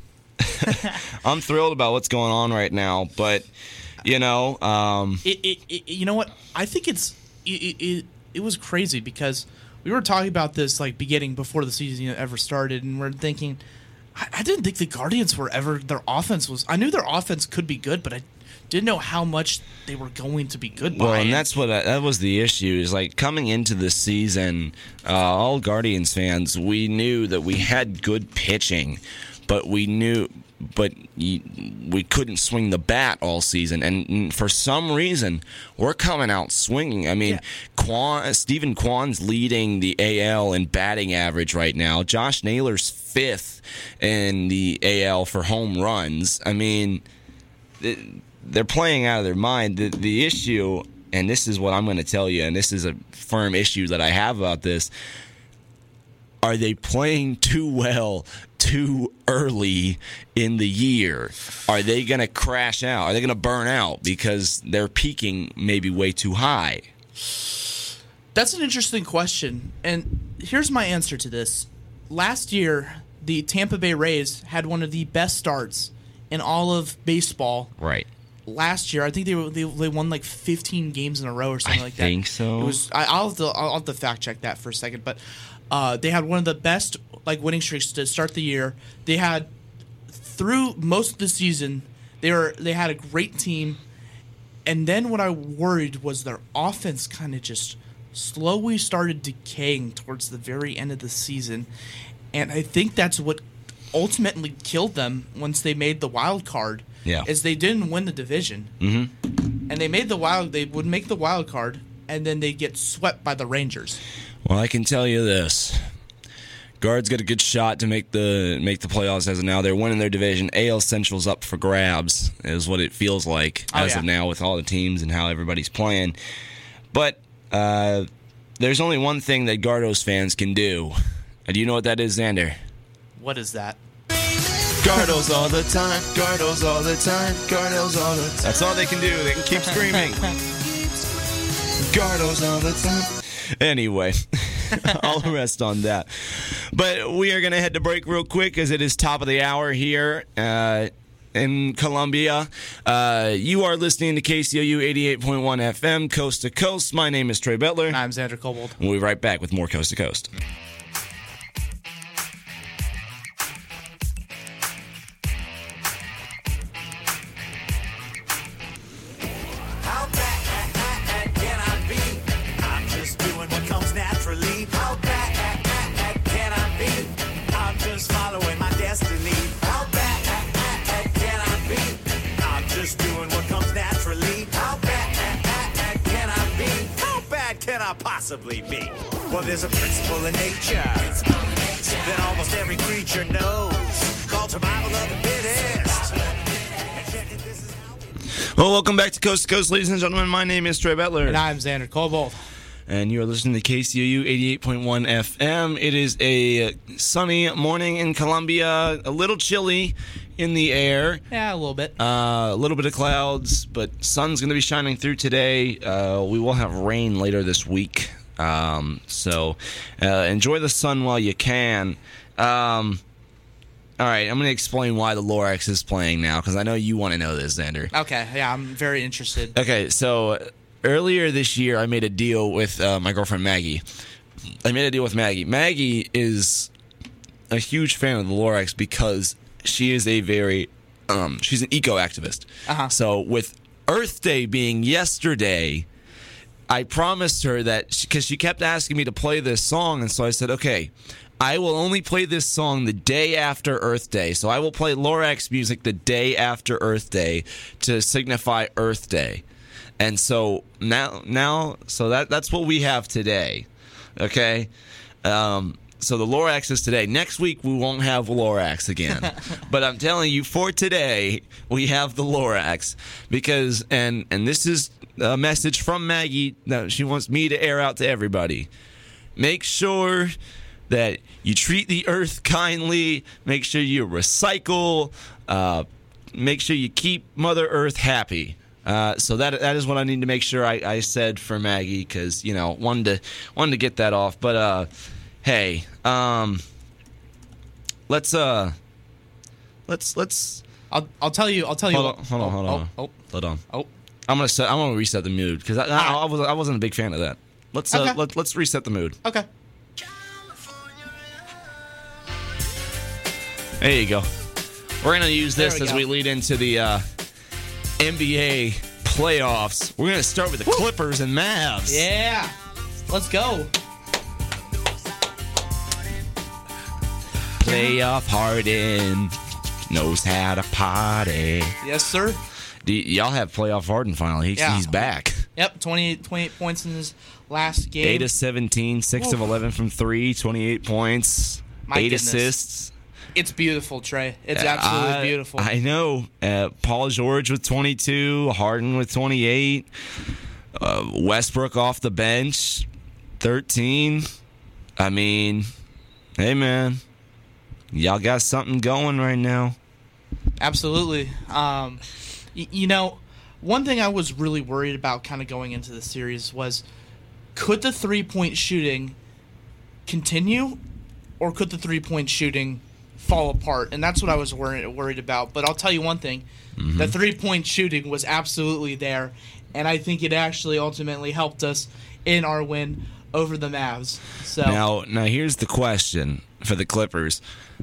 [SPEAKER 2] I'm thrilled about what's going on right now, but you know, um,
[SPEAKER 3] It, it, it, you know what? I think it's it, it, it was crazy because we were talking about this like beginning before the season ever started, and we're thinking, I, I didn't think the Guardians were ever their offense was. I knew their offense could be good, but I didn't know how much they were going to be good by.
[SPEAKER 2] Well, and that's what I, that was the issue. Is like coming into the season, uh, all Guardians fans, we knew that we had good pitching, but we knew, but y- we couldn't swing the bat all season. And mm, for some reason, we're coming out swinging. I mean,
[SPEAKER 3] Yeah.
[SPEAKER 2] Quan, Stephen Kwan's leading the A L in batting average right now. Josh Naylor's fifth in the A L for home runs. I mean, it, they're playing out of their mind. The, the issue, and this is what I'm going to tell you, and this is a firm issue that I have about this, are they playing too well too early in the year? Are they going to crash out? Are they going to burn out because they're peaking maybe way too high?
[SPEAKER 3] That's an interesting question, and here's my answer to this. Last year, the Tampa Bay Rays had one of the best starts in all of baseball.
[SPEAKER 2] Right.
[SPEAKER 3] Last year, I think they were, they, they won like fifteen games in a row or something
[SPEAKER 2] I
[SPEAKER 3] like that.
[SPEAKER 2] think so.
[SPEAKER 3] It was. I, I'll have to I'll have to fact check that for a second, but uh, they had one of the best like winning streaks to start the year. They had through most of the season. They were they had a great team, and then what I worried was their offense kind of just slowly started decaying towards the very end of the season, and I think that's what ultimately killed them once they made the wild card.
[SPEAKER 2] Yeah.
[SPEAKER 3] Is they didn't win the division, mm-hmm. and they made the wild. They would make the wild card, and then they get swept by the Rangers.
[SPEAKER 2] Well, I can tell you this. Guards got a good shot to make the make the playoffs as of now. They're winning their division. A L Central's up for grabs, is what it feels like
[SPEAKER 3] Oh,
[SPEAKER 2] as
[SPEAKER 3] yeah.
[SPEAKER 2] of now with all the teams and how everybody's playing. But uh, there's only one thing that Gardos fans can do. And do you know what that is, Xander?
[SPEAKER 3] What is that?
[SPEAKER 2] Gardos all the time, Gardos all the time, Gardos all the time. That's all they can do. They can keep screaming. Gardos all the time. Anyway, I'll rest on that. But we are going to head to break real quick as it is top of the hour here uh, in Columbia. Uh, you are listening to K C O U eighty-eight point one F M, Coast to Coast. My name is Trey Bettler.
[SPEAKER 3] I'm Xander Kobold.
[SPEAKER 2] We'll be right back with more Coast to Coast.
[SPEAKER 4] really be? Well, there's a principle in nature that almost every creature knows, called survival of the fittest. And check it, this is how we-
[SPEAKER 2] Well, welcome back to Coast to Coast, ladies and gentlemen. My name is Trey Butler.
[SPEAKER 3] And I'm Xander Kobold.
[SPEAKER 2] And you are listening to K C O U eighty-eight point one F M. It is a sunny morning in Columbia, a little chilly in the air,
[SPEAKER 3] Yeah, a little bit.
[SPEAKER 2] uh, a little bit of clouds, but sun's going to be shining through today. Uh, we will have rain later this week, um, so uh, enjoy the sun while you can. Um, all right, I'm going to explain why the Lorax is playing now, because I know you want to know this, Xander.
[SPEAKER 3] Okay, yeah, I'm very interested.
[SPEAKER 2] Okay, so earlier this year, I made a deal with uh, my girlfriend Maggie. I made a deal with Maggie. Maggie is a huge fan of the Lorax because she is a very, um, she's an eco activist.
[SPEAKER 3] Uh-huh.
[SPEAKER 2] So with Earth Day being yesterday, I promised her that because she, she kept asking me to play this song, and so I said, okay, I will only play this song the day after Earth Day. So I will play Lorax music the day after Earth Day to signify Earth Day. And so now, now, so that that's what we have today, okay? Um, so the Lorax is today. Next week we won't have Lorax again, but I'm telling you, for today we have the Lorax because, and and this is a message from Maggie that she wants me to air out to everybody. Make sure that you treat the earth kindly. Make sure you recycle. Uh, make sure you keep Mother Earth happy. Uh, so that that is what I need to make sure I, I said for Maggie, because you know wanted to wanted to get that off. But uh, hey, um, let's uh, let's let's
[SPEAKER 3] I'll I'll tell you. I'll tell you.
[SPEAKER 2] hold
[SPEAKER 3] what-
[SPEAKER 2] on hold on hold
[SPEAKER 3] oh,
[SPEAKER 2] on
[SPEAKER 3] Oh,
[SPEAKER 2] hold on.
[SPEAKER 3] oh, oh.
[SPEAKER 2] I'm gonna set, I'm gonna reset the mood because I, I, I was I wasn't a big fan of that. Let's uh,
[SPEAKER 3] Okay.
[SPEAKER 2] let, let's reset the mood.
[SPEAKER 3] Okay.
[SPEAKER 2] There you go. We're gonna use this
[SPEAKER 3] There we
[SPEAKER 2] as
[SPEAKER 3] go.
[SPEAKER 2] we lead into the uh, N B A playoffs. We're gonna start with the Clippers and Mavs.
[SPEAKER 3] Yeah. Let's go.
[SPEAKER 2] Playoff Harden knows how to party.
[SPEAKER 3] Yes, sir.
[SPEAKER 2] Do y- y'all have playoff Harden finally? He's,
[SPEAKER 3] Yeah.
[SPEAKER 2] he's back.
[SPEAKER 3] Yep. twenty-eight, twenty-eight points in his last game.
[SPEAKER 2] eight of seventeen, six of
[SPEAKER 3] Oof.
[SPEAKER 2] eleven from three, twenty-eight points,
[SPEAKER 3] My
[SPEAKER 2] eight
[SPEAKER 3] goodness.
[SPEAKER 2] assists.
[SPEAKER 3] It's beautiful, Trey. It's absolutely
[SPEAKER 2] I-
[SPEAKER 3] beautiful.
[SPEAKER 2] I know. Uh, Paul George with twenty-two, Harden with twenty-eight, uh, Westbrook off the bench, thirteen. I mean, hey, man, y'all got something going right now.
[SPEAKER 3] Absolutely. Um, y- you know, one thing I was really worried about kind of going into the series was, could the three-point shooting continue, or could the three-point shooting fall apart? And that's what I was worried worried about. But I'll tell you one thing: the three-point shooting was absolutely there, and I think it actually ultimately helped us in our win over the Mavs. So
[SPEAKER 2] Now, now here's the question for the Clippers: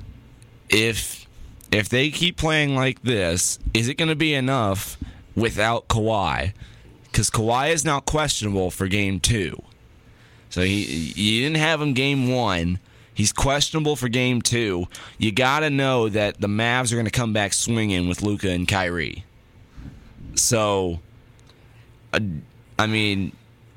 [SPEAKER 2] If if they keep playing like this, is it going to be enough without Kawhi? Because Kawhi is now questionable for Game Two. So he you didn't have him Game One. He's questionable for Game Two. You got to know that the Mavs are going to come back swinging with Luka and Kyrie. So, uh, I mean,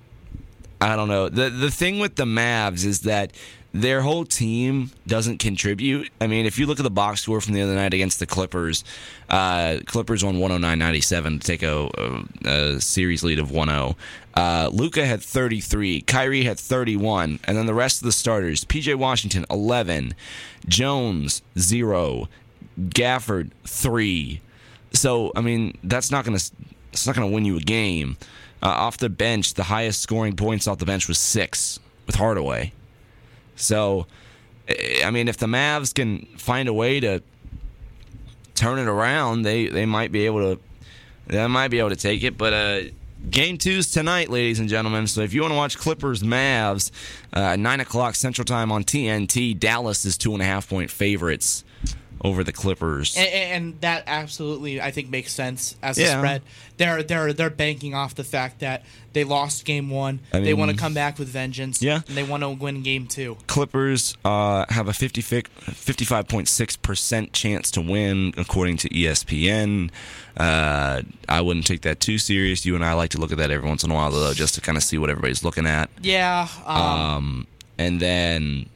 [SPEAKER 2] I don't know. The the thing with the Mavs is that their whole team doesn't contribute. I mean, if you look at the box score from the other night against the Clippers, uh, Clippers won one oh nine ninety-seven to take a, a, a series lead of one oh. Uh, Luka had thirty-three, Kyrie had thirty-one, and then the rest of the starters: P J Washington eleven, Jones zero, Gafford three. So I mean, that's not gonna it's not gonna win you a game. Uh, off the bench, the highest scoring points off the bench was six with Hardaway. So, I mean, if the Mavs can find a way to turn it around, they, they might be able to they might be able to take it. But uh, Game two's tonight, ladies and gentlemen. So if you want to watch Clippers Mavs, uh, nine o'clock Central Time on T N T, Dallas is two and a half point favorites over the Clippers.
[SPEAKER 3] And, and that absolutely, I think, makes sense as a
[SPEAKER 2] Yeah.
[SPEAKER 3] spread. They're they're they're banking off the fact that they lost game one.
[SPEAKER 2] I
[SPEAKER 3] they want to
[SPEAKER 2] mean-
[SPEAKER 3] come back with vengeance.
[SPEAKER 2] Yeah.
[SPEAKER 3] And they want to win game two.
[SPEAKER 2] Clippers uh, have a fifty-five point six percent chance to win, according to E S P N. Uh, I wouldn't take that too serious. You and I like to look at that every once in a while, though, just to kind of see what everybody's looking at.
[SPEAKER 3] Yeah. Um,
[SPEAKER 2] Um, and then,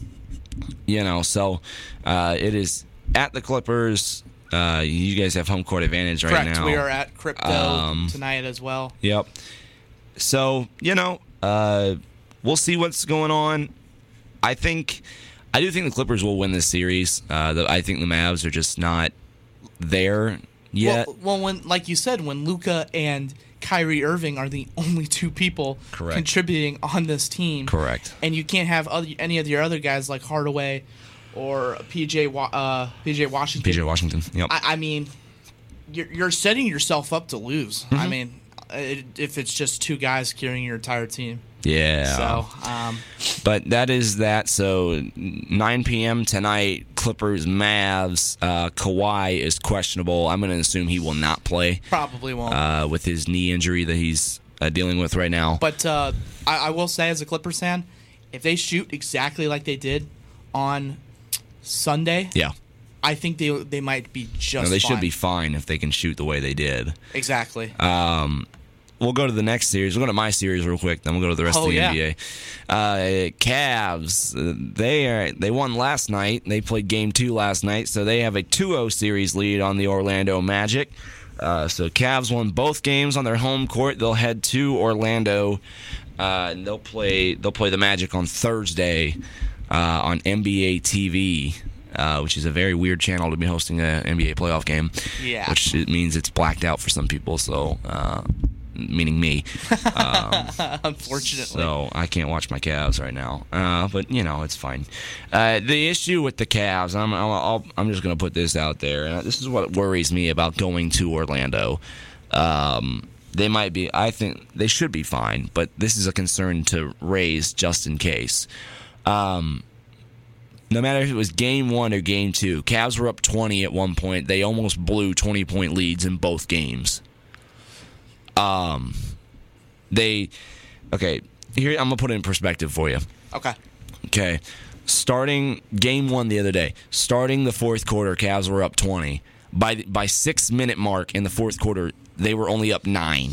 [SPEAKER 2] you know, so uh, it is at the Clippers. Uh, you guys have home court advantage right
[SPEAKER 3] correct.
[SPEAKER 2] now.
[SPEAKER 3] We are at Crypto
[SPEAKER 2] Um,
[SPEAKER 3] tonight as well.
[SPEAKER 2] Yep. So, you know, uh, we'll see what's going on. I think, I do think the Clippers will win this series. Uh, the, I think the Mavs are just not there yet.
[SPEAKER 3] Well, well, when like you said, when Luka and Kyrie Irving are the only two people
[SPEAKER 2] Correct.
[SPEAKER 3] contributing on this team,
[SPEAKER 2] Correct.
[SPEAKER 3] and you can't have other, any of your other guys like Hardaway or P J Wa- uh, P J Washington.
[SPEAKER 2] P J Washington. Yep.
[SPEAKER 3] I, I mean, you're, you're setting yourself up to lose.
[SPEAKER 2] Mm-hmm.
[SPEAKER 3] I mean, it, if it's just two guys carrying your entire team.
[SPEAKER 2] yeah.
[SPEAKER 3] So, um,
[SPEAKER 2] But that is that. So nine p.m. tonight, Clippers, Mavs. Uh, Kawhi is questionable. I'm going to assume he will not play
[SPEAKER 3] probably won't.
[SPEAKER 2] uh, with his knee injury that he's uh, dealing with right now.
[SPEAKER 3] But uh, I, I will say, as a Clippers fan, if they shoot exactly like they did on Sunday,
[SPEAKER 2] yeah.
[SPEAKER 3] I think they they might be just
[SPEAKER 2] No, they
[SPEAKER 3] fine.
[SPEAKER 2] should be fine if they can shoot the way they did.
[SPEAKER 3] Exactly.
[SPEAKER 2] Um, we'll go to the next series. We'll go to my series real quick. Then we'll go to the rest
[SPEAKER 3] Oh,
[SPEAKER 2] of the
[SPEAKER 3] yeah.
[SPEAKER 2] N B A. Uh, Cavs. uh, They are they won last night. They played Game Two last night, so they have a two oh series lead on the Orlando Magic. Uh, so Cavs won both games on their home court. They'll head to Orlando. Uh, and they'll play. They'll play the Magic on Thursday uh, on N B A T V. Uh, which is a very weird channel to be hosting an N B A playoff game.
[SPEAKER 3] Yeah.
[SPEAKER 2] Which it means it's blacked out for some people. So, uh, meaning me.
[SPEAKER 3] Unfortunately.
[SPEAKER 2] So I can't watch my Cavs right now. Uh, but you know, it's fine. Uh, the issue with the Cavs, I'm I'm, I'll, I'm just going to put this out there, and this is what worries me about going to Orlando. Um, they might be. I think they should be fine, but this is a concern to raise just in case. Um, no matter if it was game one or game two, Cavs were up twenty at one point. They almost blew twenty-point leads in both games. Um, they, okay, here, I'm going to put it in perspective for you.
[SPEAKER 3] Okay.
[SPEAKER 2] Okay, starting game one the other day, starting the fourth quarter, Cavs were up twenty. By the, by six minute mark in the fourth quarter, they were only up nine.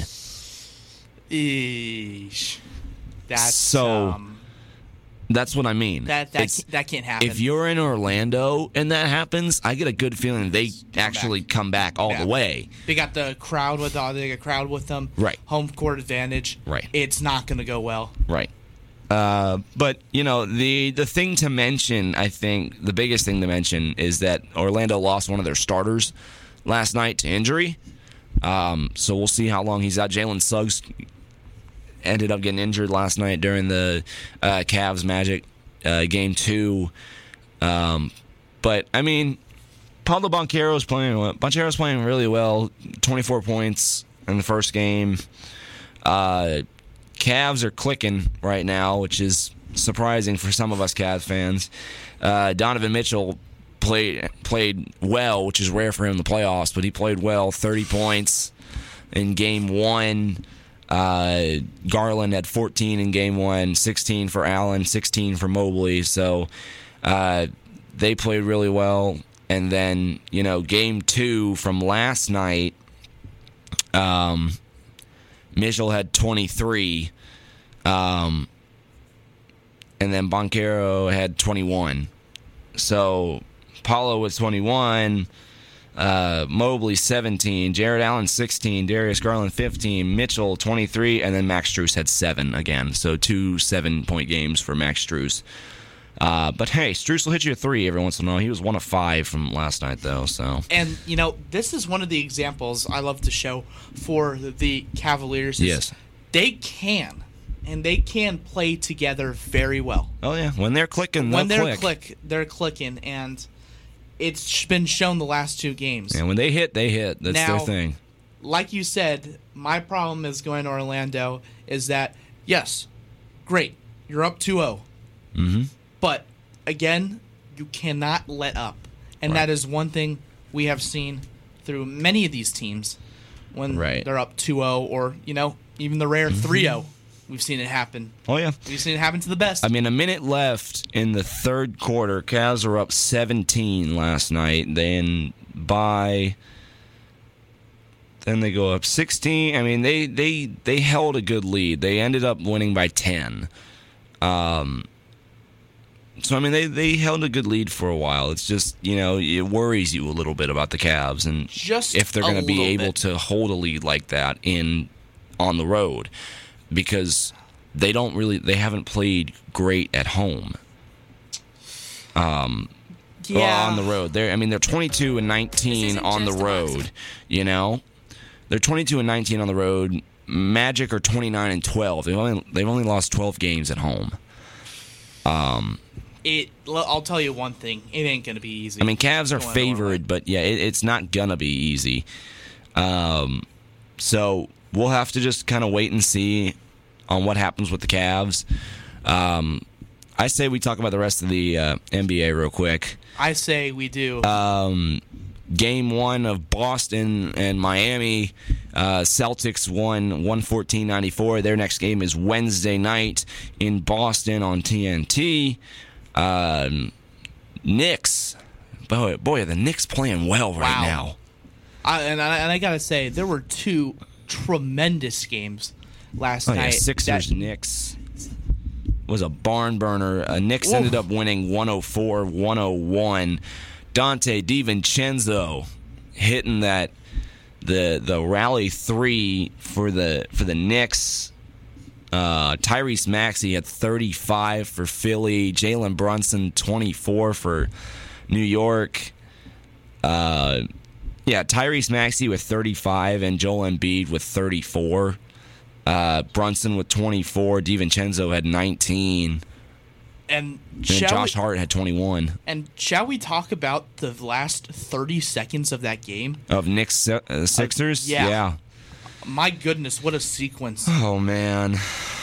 [SPEAKER 3] Eesh. That's
[SPEAKER 2] So,
[SPEAKER 3] um,
[SPEAKER 2] That's what I mean.
[SPEAKER 3] that that
[SPEAKER 2] It's-
[SPEAKER 3] ca- that can't happen.
[SPEAKER 2] if you're in Orlando and that happens, I get a good feeling they actually come back all
[SPEAKER 3] Yeah.
[SPEAKER 2] the way.
[SPEAKER 3] They got the crowd with uh, they got a crowd with them.
[SPEAKER 2] Right.
[SPEAKER 3] Home court advantage.
[SPEAKER 2] Right.
[SPEAKER 3] It's not going to go well.
[SPEAKER 2] Right. Uh, but you know the the thing to mention, I think the biggest thing to mention is that Orlando lost one of their starters last night to injury. Um, so we'll see how long he's out. Jalen Suggs ended up getting injured last night during the uh, Cavs Magic uh, game two. Um, but I mean, Paulo Banchero's playing. Banchero's playing really well. twenty-four points in the first game. Uh, Cavs are clicking right now, which is surprising for some of us Cavs fans. Uh, Donovan Mitchell played played well, which is rare for him in the playoffs, but he played well. thirty points in game one. Uh, Garland had fourteen in game one, sixteen for Allen, sixteen for Mobley. So uh, they played really well. And then, you know, game two from last night, um, Mitchell had twenty-three, um, and then Banchero had twenty-one. So Paulo was twenty-one, uh, Mobley seventeen, Jared Allen sixteen, Darius Garland fifteen, Mitchell twenty-three, and then Max Strus had seven again. So two seven-point games for Max Strus. Uh, but hey, Strus will hit you a three every once in a while. He was one of five from last night, though. So
[SPEAKER 3] And you know, this is one of the examples I love to show for the Cavaliers. is
[SPEAKER 2] Yes.
[SPEAKER 3] They can, and they can play together very well.
[SPEAKER 2] oh yeah, when they're clicking,
[SPEAKER 3] When
[SPEAKER 2] they'll
[SPEAKER 3] they're
[SPEAKER 2] click.
[SPEAKER 3] click, they're clicking, and it's been shown the last two games.
[SPEAKER 2] And when they hit, they hit. That's
[SPEAKER 3] Now-
[SPEAKER 2] their thing.
[SPEAKER 3] Like you said, my problem is going to Orlando is that, yes, great, you're up two oh.
[SPEAKER 2] Mm-hmm.
[SPEAKER 3] But, again, you cannot let up. And
[SPEAKER 2] Right.
[SPEAKER 3] that is one thing we have seen through many of these teams when
[SPEAKER 2] Right.
[SPEAKER 3] they're up two oh or, you know, even the rare three oh. We've seen it happen.
[SPEAKER 2] Oh, yeah.
[SPEAKER 3] We've seen it happen to the best.
[SPEAKER 2] I mean, a minute left in the third quarter. Cavs were up seventeen last night. Then by... Then they go up sixteen. I mean, they, they, they held a good lead. They ended up winning by ten. Um, so, I mean, they, they held a good lead for a while. It's just, you know, it worries you a little bit about the Cavs and
[SPEAKER 3] Just
[SPEAKER 2] if they're
[SPEAKER 3] a
[SPEAKER 2] going to be
[SPEAKER 3] little
[SPEAKER 2] able
[SPEAKER 3] bit.
[SPEAKER 2] to hold a lead like that in on the road because they don't really, they haven't played great at home. Um,
[SPEAKER 3] yeah.
[SPEAKER 2] well, on the road. They're, I mean, they're twenty-two and nineteen
[SPEAKER 1] isn't
[SPEAKER 2] on the
[SPEAKER 1] just a boxing.
[SPEAKER 2] road. You know, they're twenty-two and nineteen on the road. Magic are twenty-nine and twelve. They've only they've only lost twelve games at home. Um,
[SPEAKER 3] It. l- I'll tell you one thing. It ain't gonna be easy.
[SPEAKER 2] I mean, Cavs are
[SPEAKER 3] Going
[SPEAKER 2] favored, but yeah, it, it's not gonna be easy. Um, so we'll have to just kind of wait and see on what happens with the Cavs. Um, I say we talk about the rest of the uh, N B A real quick.
[SPEAKER 3] I say we do.
[SPEAKER 2] Um, game one of Boston and Miami. Uh, Celtics won one fourteen ninety-four. Their next game is Wednesday night in Boston on T N T. Um, Knicks. Boy, boy, are the Knicks playing well right
[SPEAKER 3] Wow.
[SPEAKER 2] now.
[SPEAKER 3] I, and, I, and I gotta say, there were two tremendous games last
[SPEAKER 2] Oh,
[SPEAKER 3] night.
[SPEAKER 2] yeah, Sixers,
[SPEAKER 3] that-
[SPEAKER 2] Knicks was a barn burner. Uh, Knicks
[SPEAKER 3] Oof.
[SPEAKER 2] ended up winning one oh four one oh one. Dante DiVincenzo hitting that the the rally three for the for the Knicks. Uh, Tyrese Maxey had thirty-five for Philly. Jalen Brunson twenty-four for New York. Uh, yeah, Tyrese Maxey with thirty-five and Joel Embiid with thirty-four. Uh, Brunson with twenty-four. DiVincenzo had nineteen.
[SPEAKER 3] And
[SPEAKER 2] And
[SPEAKER 3] shall
[SPEAKER 2] Josh
[SPEAKER 3] we,
[SPEAKER 2] Hart had twenty-one.
[SPEAKER 3] and shall we talk about the last thirty seconds of that game?
[SPEAKER 2] Of Knicks uh, Sixers?
[SPEAKER 3] yeah.
[SPEAKER 2] yeah.
[SPEAKER 3] My goodness, what a sequence!
[SPEAKER 2] Oh, man.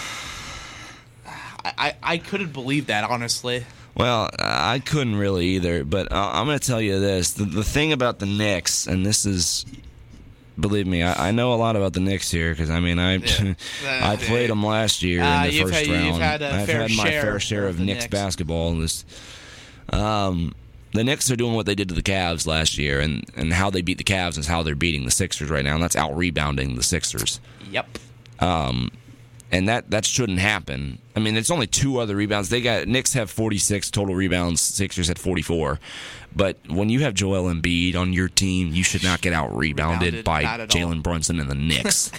[SPEAKER 3] I, I, I couldn't believe that, honestly.
[SPEAKER 2] Well, I couldn't really either, but uh, I'm going to tell you this. The, the thing about the Knicks, and this is, believe me, I, I know a lot about the Knicks here because, I mean, I
[SPEAKER 3] Yeah.
[SPEAKER 2] I played them last year
[SPEAKER 3] Uh,
[SPEAKER 2] in the
[SPEAKER 3] you've
[SPEAKER 2] first
[SPEAKER 3] had-
[SPEAKER 2] round.
[SPEAKER 3] you've had a
[SPEAKER 2] I've
[SPEAKER 3] fair
[SPEAKER 2] had my
[SPEAKER 3] share
[SPEAKER 2] fair share
[SPEAKER 3] of
[SPEAKER 2] of
[SPEAKER 3] the
[SPEAKER 2] Knicks
[SPEAKER 3] Knicks.
[SPEAKER 2] basketball. This, um, the Knicks are doing what they did to the Cavs last year, and, and how they beat the Cavs is how they're beating the Sixers right now, and that's out-rebounding the Sixers.
[SPEAKER 3] Yep.
[SPEAKER 2] And that, that shouldn't happen. I mean, it's only two other rebounds. They got Knicks have forty-six total rebounds. Sixers had forty-four. But when you have Joel Embiid on your team, you should not get out rebounded
[SPEAKER 3] Rebounded,
[SPEAKER 2] by
[SPEAKER 3] not at all.
[SPEAKER 2] Jalen Brunson and the Knicks.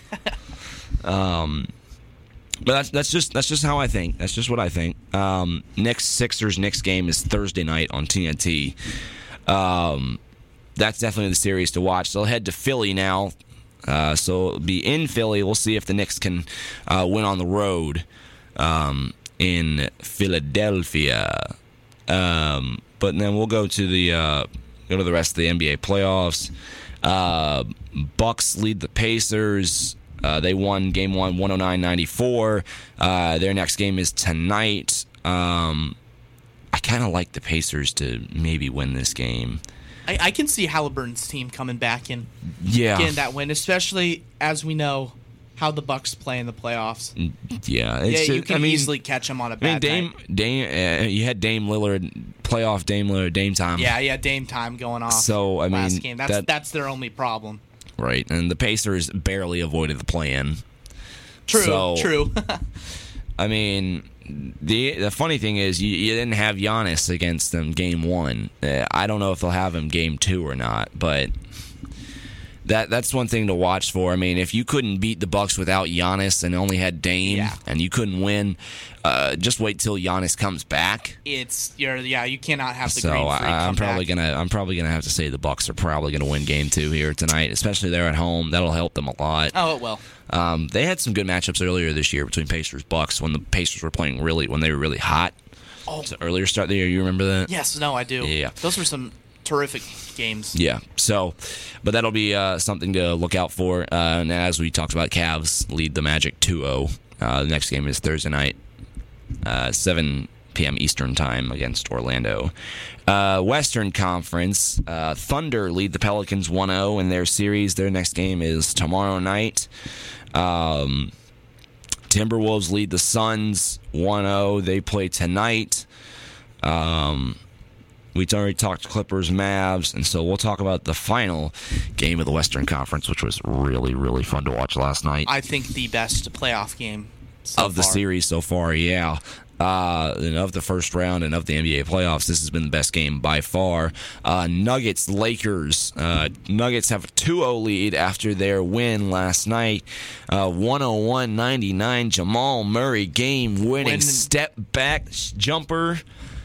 [SPEAKER 2] um, but that's that's just that's just how I think. That's just what I think. Um, Knicks Sixers Knicks game is Thursday night on T N T. Um, that's definitely the series to watch. They'll head to Philly now. Uh, so it'll be in Philly. We'll see if the Knicks can uh, win on the road um, in Philadelphia. Um, but then we'll go to the uh, go to the rest of the N B A playoffs. Uh, Bucks lead the Pacers. Uh, they won game one, one oh nine ninety-four. Uh, their next game is tonight. Um, I kind of like the Pacers to maybe win this game.
[SPEAKER 3] I, I can see Halliburton's team coming back and
[SPEAKER 2] Yeah.
[SPEAKER 3] getting that win, especially as we know how the Bucks play in the playoffs.
[SPEAKER 2] Yeah,
[SPEAKER 3] Yeah,
[SPEAKER 2] it's
[SPEAKER 3] you
[SPEAKER 2] just-
[SPEAKER 3] can
[SPEAKER 2] I mean,
[SPEAKER 3] easily catch them on a
[SPEAKER 2] I mean,
[SPEAKER 3] bad
[SPEAKER 2] Dame,
[SPEAKER 3] night.
[SPEAKER 2] Dame, uh, you had Dame Lillard, playoff Dame Lillard, Dame time.
[SPEAKER 3] Yeah, yeah, Dame time going off.
[SPEAKER 2] So, I
[SPEAKER 3] last
[SPEAKER 2] mean,
[SPEAKER 3] game. That's
[SPEAKER 2] that-
[SPEAKER 3] that's their only problem.
[SPEAKER 2] Right, and the Pacers barely avoided the play-in.
[SPEAKER 3] True,
[SPEAKER 2] So,
[SPEAKER 3] true.
[SPEAKER 2] I mean, the the funny thing is you, you didn't have Giannis against them game one. Uh, I don't know if they'll have him game two or not, but that that's one thing to watch for. I mean, if you couldn't beat the Bucks without Giannis and only had Dame,
[SPEAKER 3] Yeah.
[SPEAKER 2] and you couldn't win, uh, just wait till Giannis comes back.
[SPEAKER 3] it's you're yeah, you cannot have the
[SPEAKER 2] So
[SPEAKER 3] green freak
[SPEAKER 2] I, I'm
[SPEAKER 3] come
[SPEAKER 2] probably
[SPEAKER 3] back.
[SPEAKER 2] gonna I'm probably gonna have to say the Bucks are probably gonna win game two here tonight, especially they're at home. That'll help them a lot.
[SPEAKER 3] Oh, it will.
[SPEAKER 2] Um, they had some good matchups earlier this year between Pacers Bucks when the Pacers were playing really when they were really hot.
[SPEAKER 3] Oh,
[SPEAKER 2] So earlier start of the year, you remember that?
[SPEAKER 3] yes, no, I do.
[SPEAKER 2] Yeah.
[SPEAKER 3] Those were some terrific games.
[SPEAKER 2] Yeah. So, but that'll be uh, something to look out for. Uh, and as we talked about, Cavs lead the Magic two oh. Uh, the next game is Thursday night, uh, seven p.m. Eastern time against Orlando. Uh, Western Conference, uh, Thunder lead the Pelicans one oh in their series. Their next game is tomorrow night. Um, Timberwolves lead the Suns one oh. They play tonight. Um, we already talked Clippers, Mavs, and so we'll talk about the final game of the Western Conference, which was really, really fun to watch last night.
[SPEAKER 3] I think the best playoff game so
[SPEAKER 2] of the
[SPEAKER 3] far.
[SPEAKER 2] series so far, yeah. Uh, and of the first round and of the N B A playoffs, this has been the best game by far. Uh, Nuggets, Lakers. Uh, Nuggets have a two oh lead after their win last night. Uh, one oh one ninety-nine. Jamal Murray game-winning
[SPEAKER 3] Winning.
[SPEAKER 2] step-back jumper.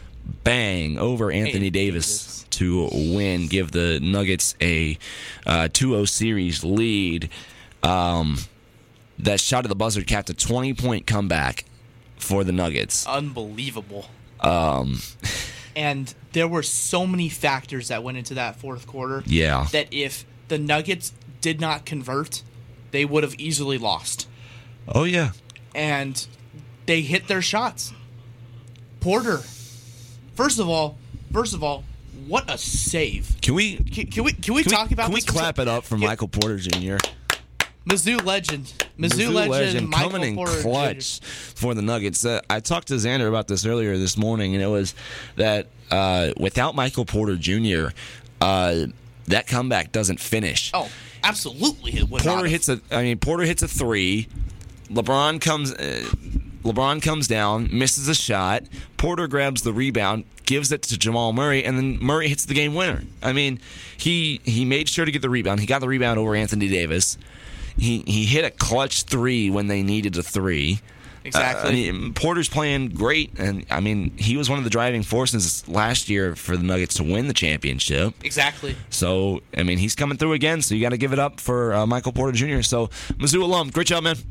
[SPEAKER 2] Bang, over Anthony
[SPEAKER 3] Hey,
[SPEAKER 2] Davis
[SPEAKER 3] Davis.
[SPEAKER 2] to win, give the Nuggets a uh, two oh series lead. Um, that shot at the buzzer capped a twenty-point comeback for the Nuggets.
[SPEAKER 3] Unbelievable.
[SPEAKER 2] Um,
[SPEAKER 3] And there were so many factors that went into that fourth quarter.
[SPEAKER 2] Yeah.
[SPEAKER 3] That if the Nuggets did not convert, they would have easily lost.
[SPEAKER 2] oh, yeah.
[SPEAKER 3] And they hit their shots. Porter. First of all, first of all, what a save.
[SPEAKER 2] Can we
[SPEAKER 3] Can, can we can we
[SPEAKER 2] can
[SPEAKER 3] talk
[SPEAKER 2] we,
[SPEAKER 3] about
[SPEAKER 2] can we
[SPEAKER 3] this?
[SPEAKER 2] clap it up for
[SPEAKER 3] Can-
[SPEAKER 2] Michael Porter Junior?
[SPEAKER 3] Mizzou legend. Mizzou, legend, Michael
[SPEAKER 2] coming in
[SPEAKER 3] Porter
[SPEAKER 2] clutch for the Nuggets. Uh, I talked to Xander about this earlier this morning, and it was that uh, without Michael Porter Junior, uh, that comeback doesn't finish.
[SPEAKER 3] Oh, absolutely it would not
[SPEAKER 2] Porter
[SPEAKER 3] have.
[SPEAKER 2] hits a. I mean, Porter hits a three. LeBron comes. Uh, LeBron comes down, misses a shot. Porter grabs the rebound, gives it to Jamal Murray, and then Murray hits the game winner. I mean, he he made sure to get the rebound. He got the rebound over Anthony Davis. He he hit a clutch three when they needed a three.
[SPEAKER 3] Exactly.
[SPEAKER 2] Uh, I mean, Porter's playing great, and I mean, he was one of the driving forces last year for the Nuggets to win the championship.
[SPEAKER 3] Exactly.
[SPEAKER 2] So, I mean, he's coming through again, so you got to give it up for uh, Michael Porter Junior So, Mizzou alum, great job, man.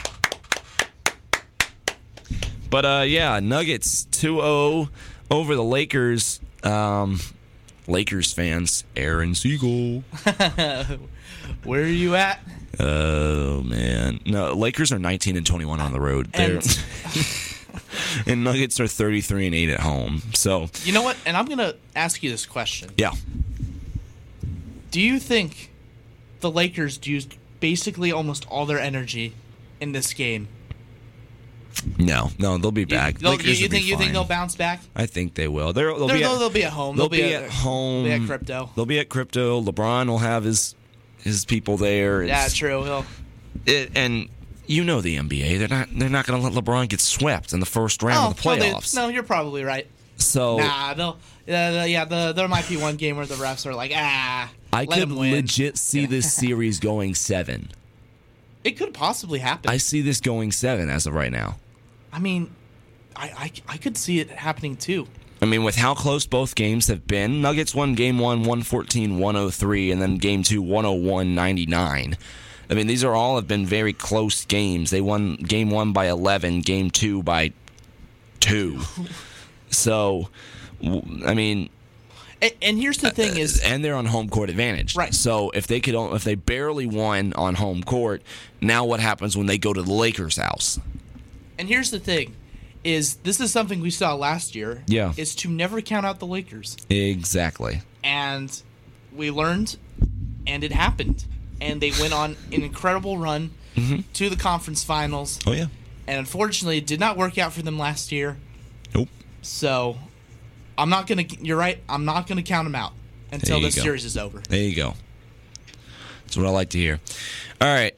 [SPEAKER 2] But, uh, yeah, Nuggets two oh over the Lakers. Um, Lakers fans, Aaron Siegel.
[SPEAKER 3] Where are you at?
[SPEAKER 2] Oh, man. No, Lakers are nineteen and twenty-one on the road. They're,
[SPEAKER 3] And
[SPEAKER 2] and Nuggets are thirty-three and eight at home. So,
[SPEAKER 3] you know what? And I'm going to ask you this question.
[SPEAKER 2] yeah.
[SPEAKER 3] Do you think the Lakers used basically almost all their energy in this game?
[SPEAKER 2] No, no, they'll be
[SPEAKER 3] You,
[SPEAKER 2] back.
[SPEAKER 3] they'll-
[SPEAKER 2] Lakers
[SPEAKER 3] you, you
[SPEAKER 2] will be
[SPEAKER 3] think you think
[SPEAKER 2] fine.
[SPEAKER 3] they'll bounce back?
[SPEAKER 2] I think they will. They're, they'll,
[SPEAKER 3] They're,
[SPEAKER 2] be at,
[SPEAKER 3] they'll, they'll be at home.
[SPEAKER 2] they'll be at home.
[SPEAKER 3] They'll be at crypto.
[SPEAKER 2] They'll be at crypto. LeBron will have his his people there.
[SPEAKER 3] Yeah,
[SPEAKER 2] It's-
[SPEAKER 3] true. He'll,
[SPEAKER 2] It, and you know the N B A. They're not. They're not going to let LeBron get swept in the first round
[SPEAKER 3] oh,
[SPEAKER 2] of the playoffs.
[SPEAKER 3] No, they, no, you're probably right.
[SPEAKER 2] So
[SPEAKER 3] Nah, they'll. Uh, yeah, the, there might be one game where the refs are like, ah,
[SPEAKER 2] I
[SPEAKER 3] let
[SPEAKER 2] could
[SPEAKER 3] him win.
[SPEAKER 2] legit see this series going seven.
[SPEAKER 3] It could possibly happen.
[SPEAKER 2] I
[SPEAKER 3] I,
[SPEAKER 2] see this going seven as of right now.
[SPEAKER 3] mean, I, I I could see it happening too.
[SPEAKER 2] I mean, with how close both games have been, Nuggets won game one, one fourteen, one oh three, and then game two, one oh one, ninety-nine. I mean, these are all have been very close games. They won game one by eleven, game two by two. So, w- I mean,
[SPEAKER 3] And, and here's the thing: is
[SPEAKER 2] and they're on home court advantage.
[SPEAKER 3] Right.
[SPEAKER 2] So if they could, if they barely won on home court, now what happens when they go to the Lakers' house?
[SPEAKER 3] and here's the thing: is this is something we saw last year?
[SPEAKER 2] Yeah.
[SPEAKER 3] Is to never count out the Lakers,
[SPEAKER 2] Exactly.
[SPEAKER 3] and we learned, and it happened, and they went on an incredible run to the conference finals.
[SPEAKER 2] Oh yeah.
[SPEAKER 3] And unfortunately, it did not work out for them last year.
[SPEAKER 2] Nope.
[SPEAKER 3] So, I'm not gonna. You're right. I'm not gonna count them out until
[SPEAKER 2] There you
[SPEAKER 3] this
[SPEAKER 2] go.
[SPEAKER 3] series is over.
[SPEAKER 2] There you go. That's what I like to hear. All right.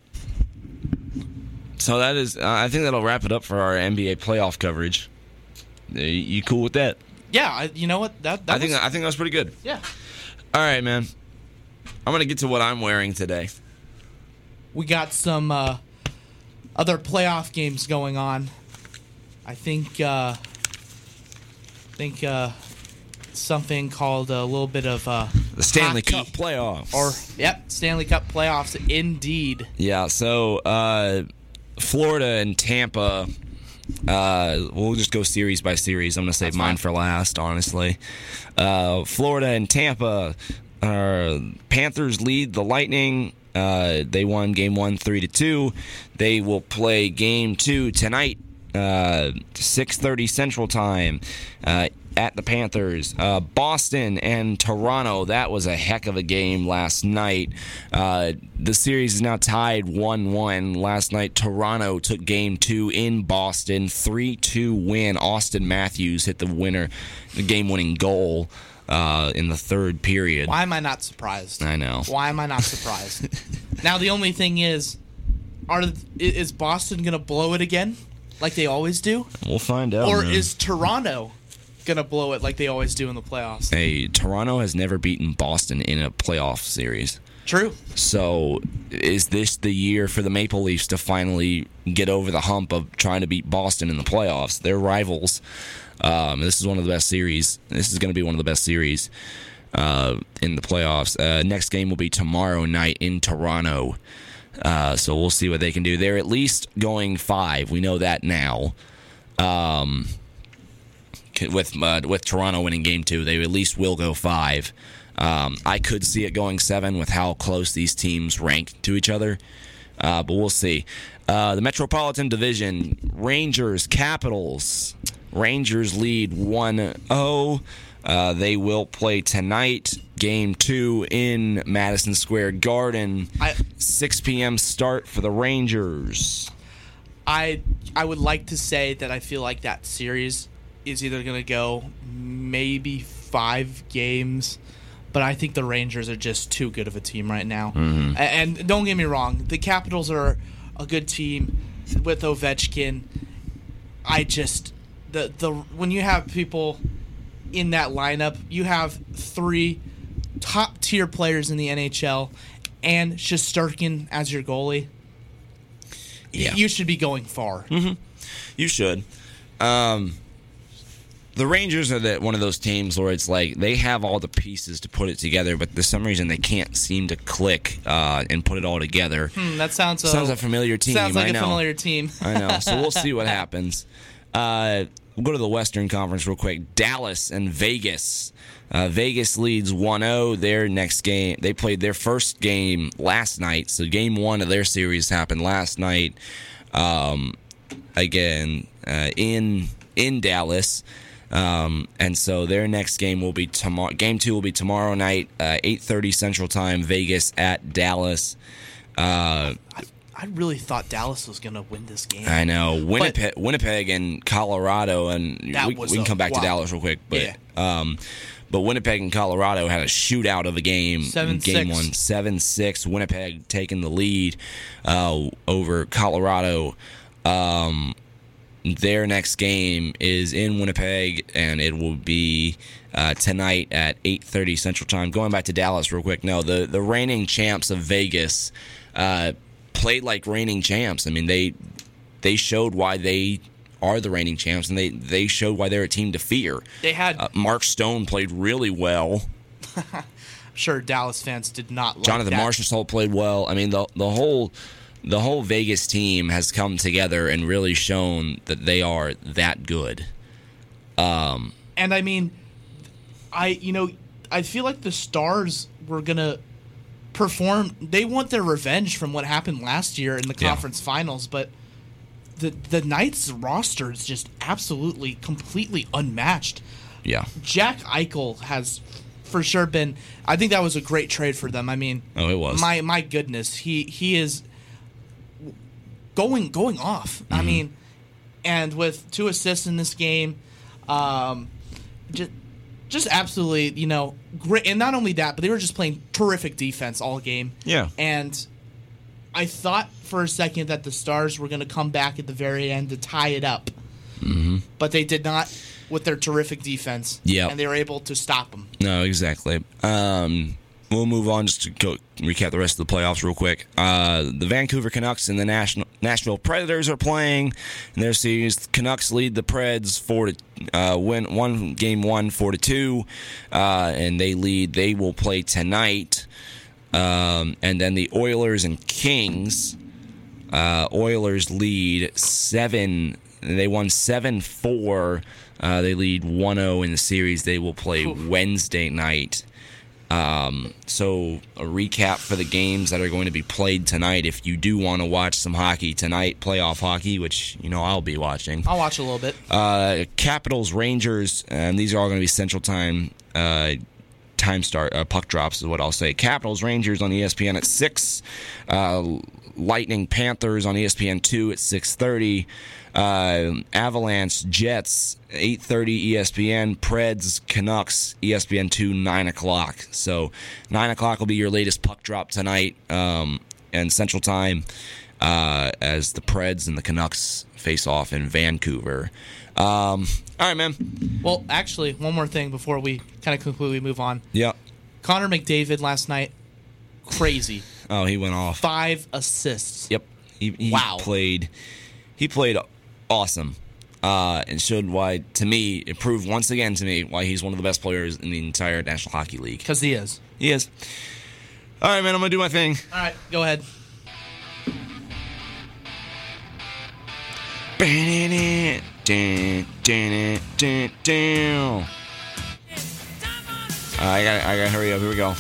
[SPEAKER 2] So that is, uh, I think that'll wrap it up for our N B A playoff coverage. Uh, You cool with that?
[SPEAKER 3] Yeah, I, you know what? That, that
[SPEAKER 2] I think
[SPEAKER 3] was,
[SPEAKER 2] I think that was pretty good.
[SPEAKER 3] yeah.
[SPEAKER 2] All right, man. I'm gonna get to what I'm wearing today.
[SPEAKER 3] We got some uh, other playoff games going on. I think. Uh, I think uh, something called a little bit of uh,
[SPEAKER 2] The Stanley
[SPEAKER 3] hockey.
[SPEAKER 2] Cup playoffs.
[SPEAKER 3] Or yep, Stanley Cup playoffs. Indeed.
[SPEAKER 2] Yeah, so uh, Florida and Tampa, uh, we'll just go series by series. I'm going to save
[SPEAKER 3] That's
[SPEAKER 2] mine
[SPEAKER 3] fine.
[SPEAKER 2] for last, honestly. Uh, Florida and Tampa, uh, Panthers lead the Lightning. Uh, they won game one, three to two. They will play game two tonight uh, six thirty Central Time uh, at the Panthers. Uh, Boston and Toronto, that was a heck of a game last night. Uh, the series is now tied one one. Last night, Toronto took game two in Boston, three two win. Austin Matthews hit the winner, the game-winning goal uh, in the third period.
[SPEAKER 3] Why am I not surprised?
[SPEAKER 2] I know.
[SPEAKER 3] Why am I not surprised? Now, the only thing is, are is Boston going to blow it again like they always do?
[SPEAKER 2] We'll find out.
[SPEAKER 3] Or
[SPEAKER 2] man.
[SPEAKER 3] is Toronto going to blow it like they always do in the playoffs?
[SPEAKER 2] Hey, Toronto has never beaten Boston in a playoff series.
[SPEAKER 3] True.
[SPEAKER 2] So, is this the year for the Maple Leafs to finally get over the hump of trying to beat Boston in the playoffs? They're rivals. Um, this is one of the best series. This is going to be one of the best series uh, in the playoffs. Uh, next game will be tomorrow night in Toronto. Uh, so we'll see what they can do. They're at least going five. We know that now. Um, with uh, with Toronto winning game two, they at least will go five. Um, I could see it going seven with how close these teams rank to each other, uh, but we'll see. Uh, the Metropolitan Division, Rangers, Capitals. Rangers lead one oh. Uh, they will play tonight, game two in Madison Square Garden.
[SPEAKER 3] I
[SPEAKER 2] six p.m. start for the Rangers.
[SPEAKER 3] I I would like to say that I feel like that series is either going to go maybe five games, but I think the Rangers are just too good of a team right now.
[SPEAKER 2] Mm-hmm.
[SPEAKER 3] A- And don't get me wrong, the Capitals are a good team with Ovechkin. I just the the when you have people in that lineup, you have three top tier players in the N H L and Shesterkin as your goalie.
[SPEAKER 2] Yeah.
[SPEAKER 3] You should be going far.
[SPEAKER 2] You should. Um, the Rangers are that one of those teams where it's like they have all the pieces to put it together, but for some reason they can't seem to click uh, and put it all together.
[SPEAKER 3] Hmm, that sounds, uh,
[SPEAKER 2] Sounds a familiar team.
[SPEAKER 3] Sounds like
[SPEAKER 2] I
[SPEAKER 3] a
[SPEAKER 2] know.
[SPEAKER 3] familiar team.
[SPEAKER 2] I know. So we'll see what happens. Uh, we'll go to the Western Conference real quick. Dallas and Vegas. Uh, Vegas leads one oh. Their next game, they played their first game last night. So game one of their series happened last night. Um, again, uh, in in Dallas. Um, and so their next game will be tomorrow. Game two will be tomorrow night, uh, eight thirty Central Time. Vegas at Dallas. Uh,
[SPEAKER 3] I, I really thought Dallas was going to win this game.
[SPEAKER 2] I know Winnipeg, Winnipeg, and Colorado, and
[SPEAKER 3] That
[SPEAKER 2] we,
[SPEAKER 3] was
[SPEAKER 2] we can
[SPEAKER 3] a-
[SPEAKER 2] come back
[SPEAKER 3] wow.
[SPEAKER 2] to Dallas real quick. But
[SPEAKER 3] Yeah.
[SPEAKER 2] um, but Winnipeg and Colorado had a shootout of a game.
[SPEAKER 3] Seven,
[SPEAKER 2] in game
[SPEAKER 3] six.
[SPEAKER 2] one, seven six. Winnipeg taking the lead uh, over Colorado. Um, their next game is in Winnipeg, and it will be uh, tonight at eight thirty Central Time. Going back to Dallas real quick. No, the the reigning champs of Vegas uh, played like reigning champs. I mean, they they showed why they are the reigning champs, and they, they showed why they're a team to fear.
[SPEAKER 3] They had,
[SPEAKER 2] Uh, Mark Stone played really well.
[SPEAKER 3] I'm sure Dallas fans did not like
[SPEAKER 2] Jonathan
[SPEAKER 3] that.
[SPEAKER 2] Marchessault played well. I mean, the the whole the whole Vegas team has come together and really shown that they are that good.
[SPEAKER 3] And I mean, I you know, I feel like the Stars were going to perform. They want their revenge from what happened last year in the
[SPEAKER 2] Yeah.
[SPEAKER 3] conference finals, but the the Knights roster is just absolutely, completely unmatched.
[SPEAKER 2] Yeah.
[SPEAKER 3] Jack Eichel has for sure been. I think that was a great trade for them. I mean,
[SPEAKER 2] Oh, it was.
[SPEAKER 3] my my goodness, he he is going going off.
[SPEAKER 2] Mm-hmm.
[SPEAKER 3] I mean, and with two assists in this game, um, just just absolutely, you know, great. And not only that, but they were just playing terrific defense all game.
[SPEAKER 2] Yeah.
[SPEAKER 3] And I thought for a second that the Stars were going to come back at the very end to tie it up, mm-hmm. but they did not with their terrific defense.
[SPEAKER 2] Yep.
[SPEAKER 3] And they were able to stop them.
[SPEAKER 2] No, exactly. Um, we'll move on just to go recap the rest of the playoffs real quick. Uh, the Vancouver Canucks and the National, Nashville Predators are playing in their series. The Canucks lead the Preds four to uh, win one game one four to two, uh, and they lead. They will play tonight. Um, and then the Oilers and Kings. Uh, Oilers lead seven. They won seven four. Uh, they lead one oh in the series. They will play
[SPEAKER 3] Oof.
[SPEAKER 2] Wednesday night. Um, so a recap for the games that are going to be played tonight. If you do want to watch some hockey tonight, playoff hockey, which you know I'll be watching.
[SPEAKER 3] I'll watch a little bit.
[SPEAKER 2] Uh, Capitals, Rangers, and these are all going to be Central Time. Uh, time start uh, puck drops is what I'll say. Capitals, Rangers on E S P N at six. Uh, Lightning, Panthers on E S P N two at six thirty. Uh, Avalanche, Jets, eight thirty E S P N. Preds, Canucks, E S P N two, nine o'clock. So nine o'clock will be your latest puck drop tonight, um, and Central Time uh, as the Preds and the Canucks face off in Vancouver. Um, all right, man.
[SPEAKER 3] Well, actually, one more thing before we kind of completely move on.
[SPEAKER 2] Yep.
[SPEAKER 3] Connor McDavid last night, crazy.
[SPEAKER 2] Oh, he went off.
[SPEAKER 3] Five assists.
[SPEAKER 2] Yep. He, he
[SPEAKER 3] Wow.
[SPEAKER 2] played. He played awesome, uh, and showed why. To me, it proved once again to me why he's one of the best players in the entire National Hockey League.
[SPEAKER 3] Because he is.
[SPEAKER 2] He is. All right, man. I'm gonna do my thing.
[SPEAKER 3] All right, go ahead.
[SPEAKER 2] Dun, dun, dun, dun. Uh, I gotta, I gotta hurry up. Here we go.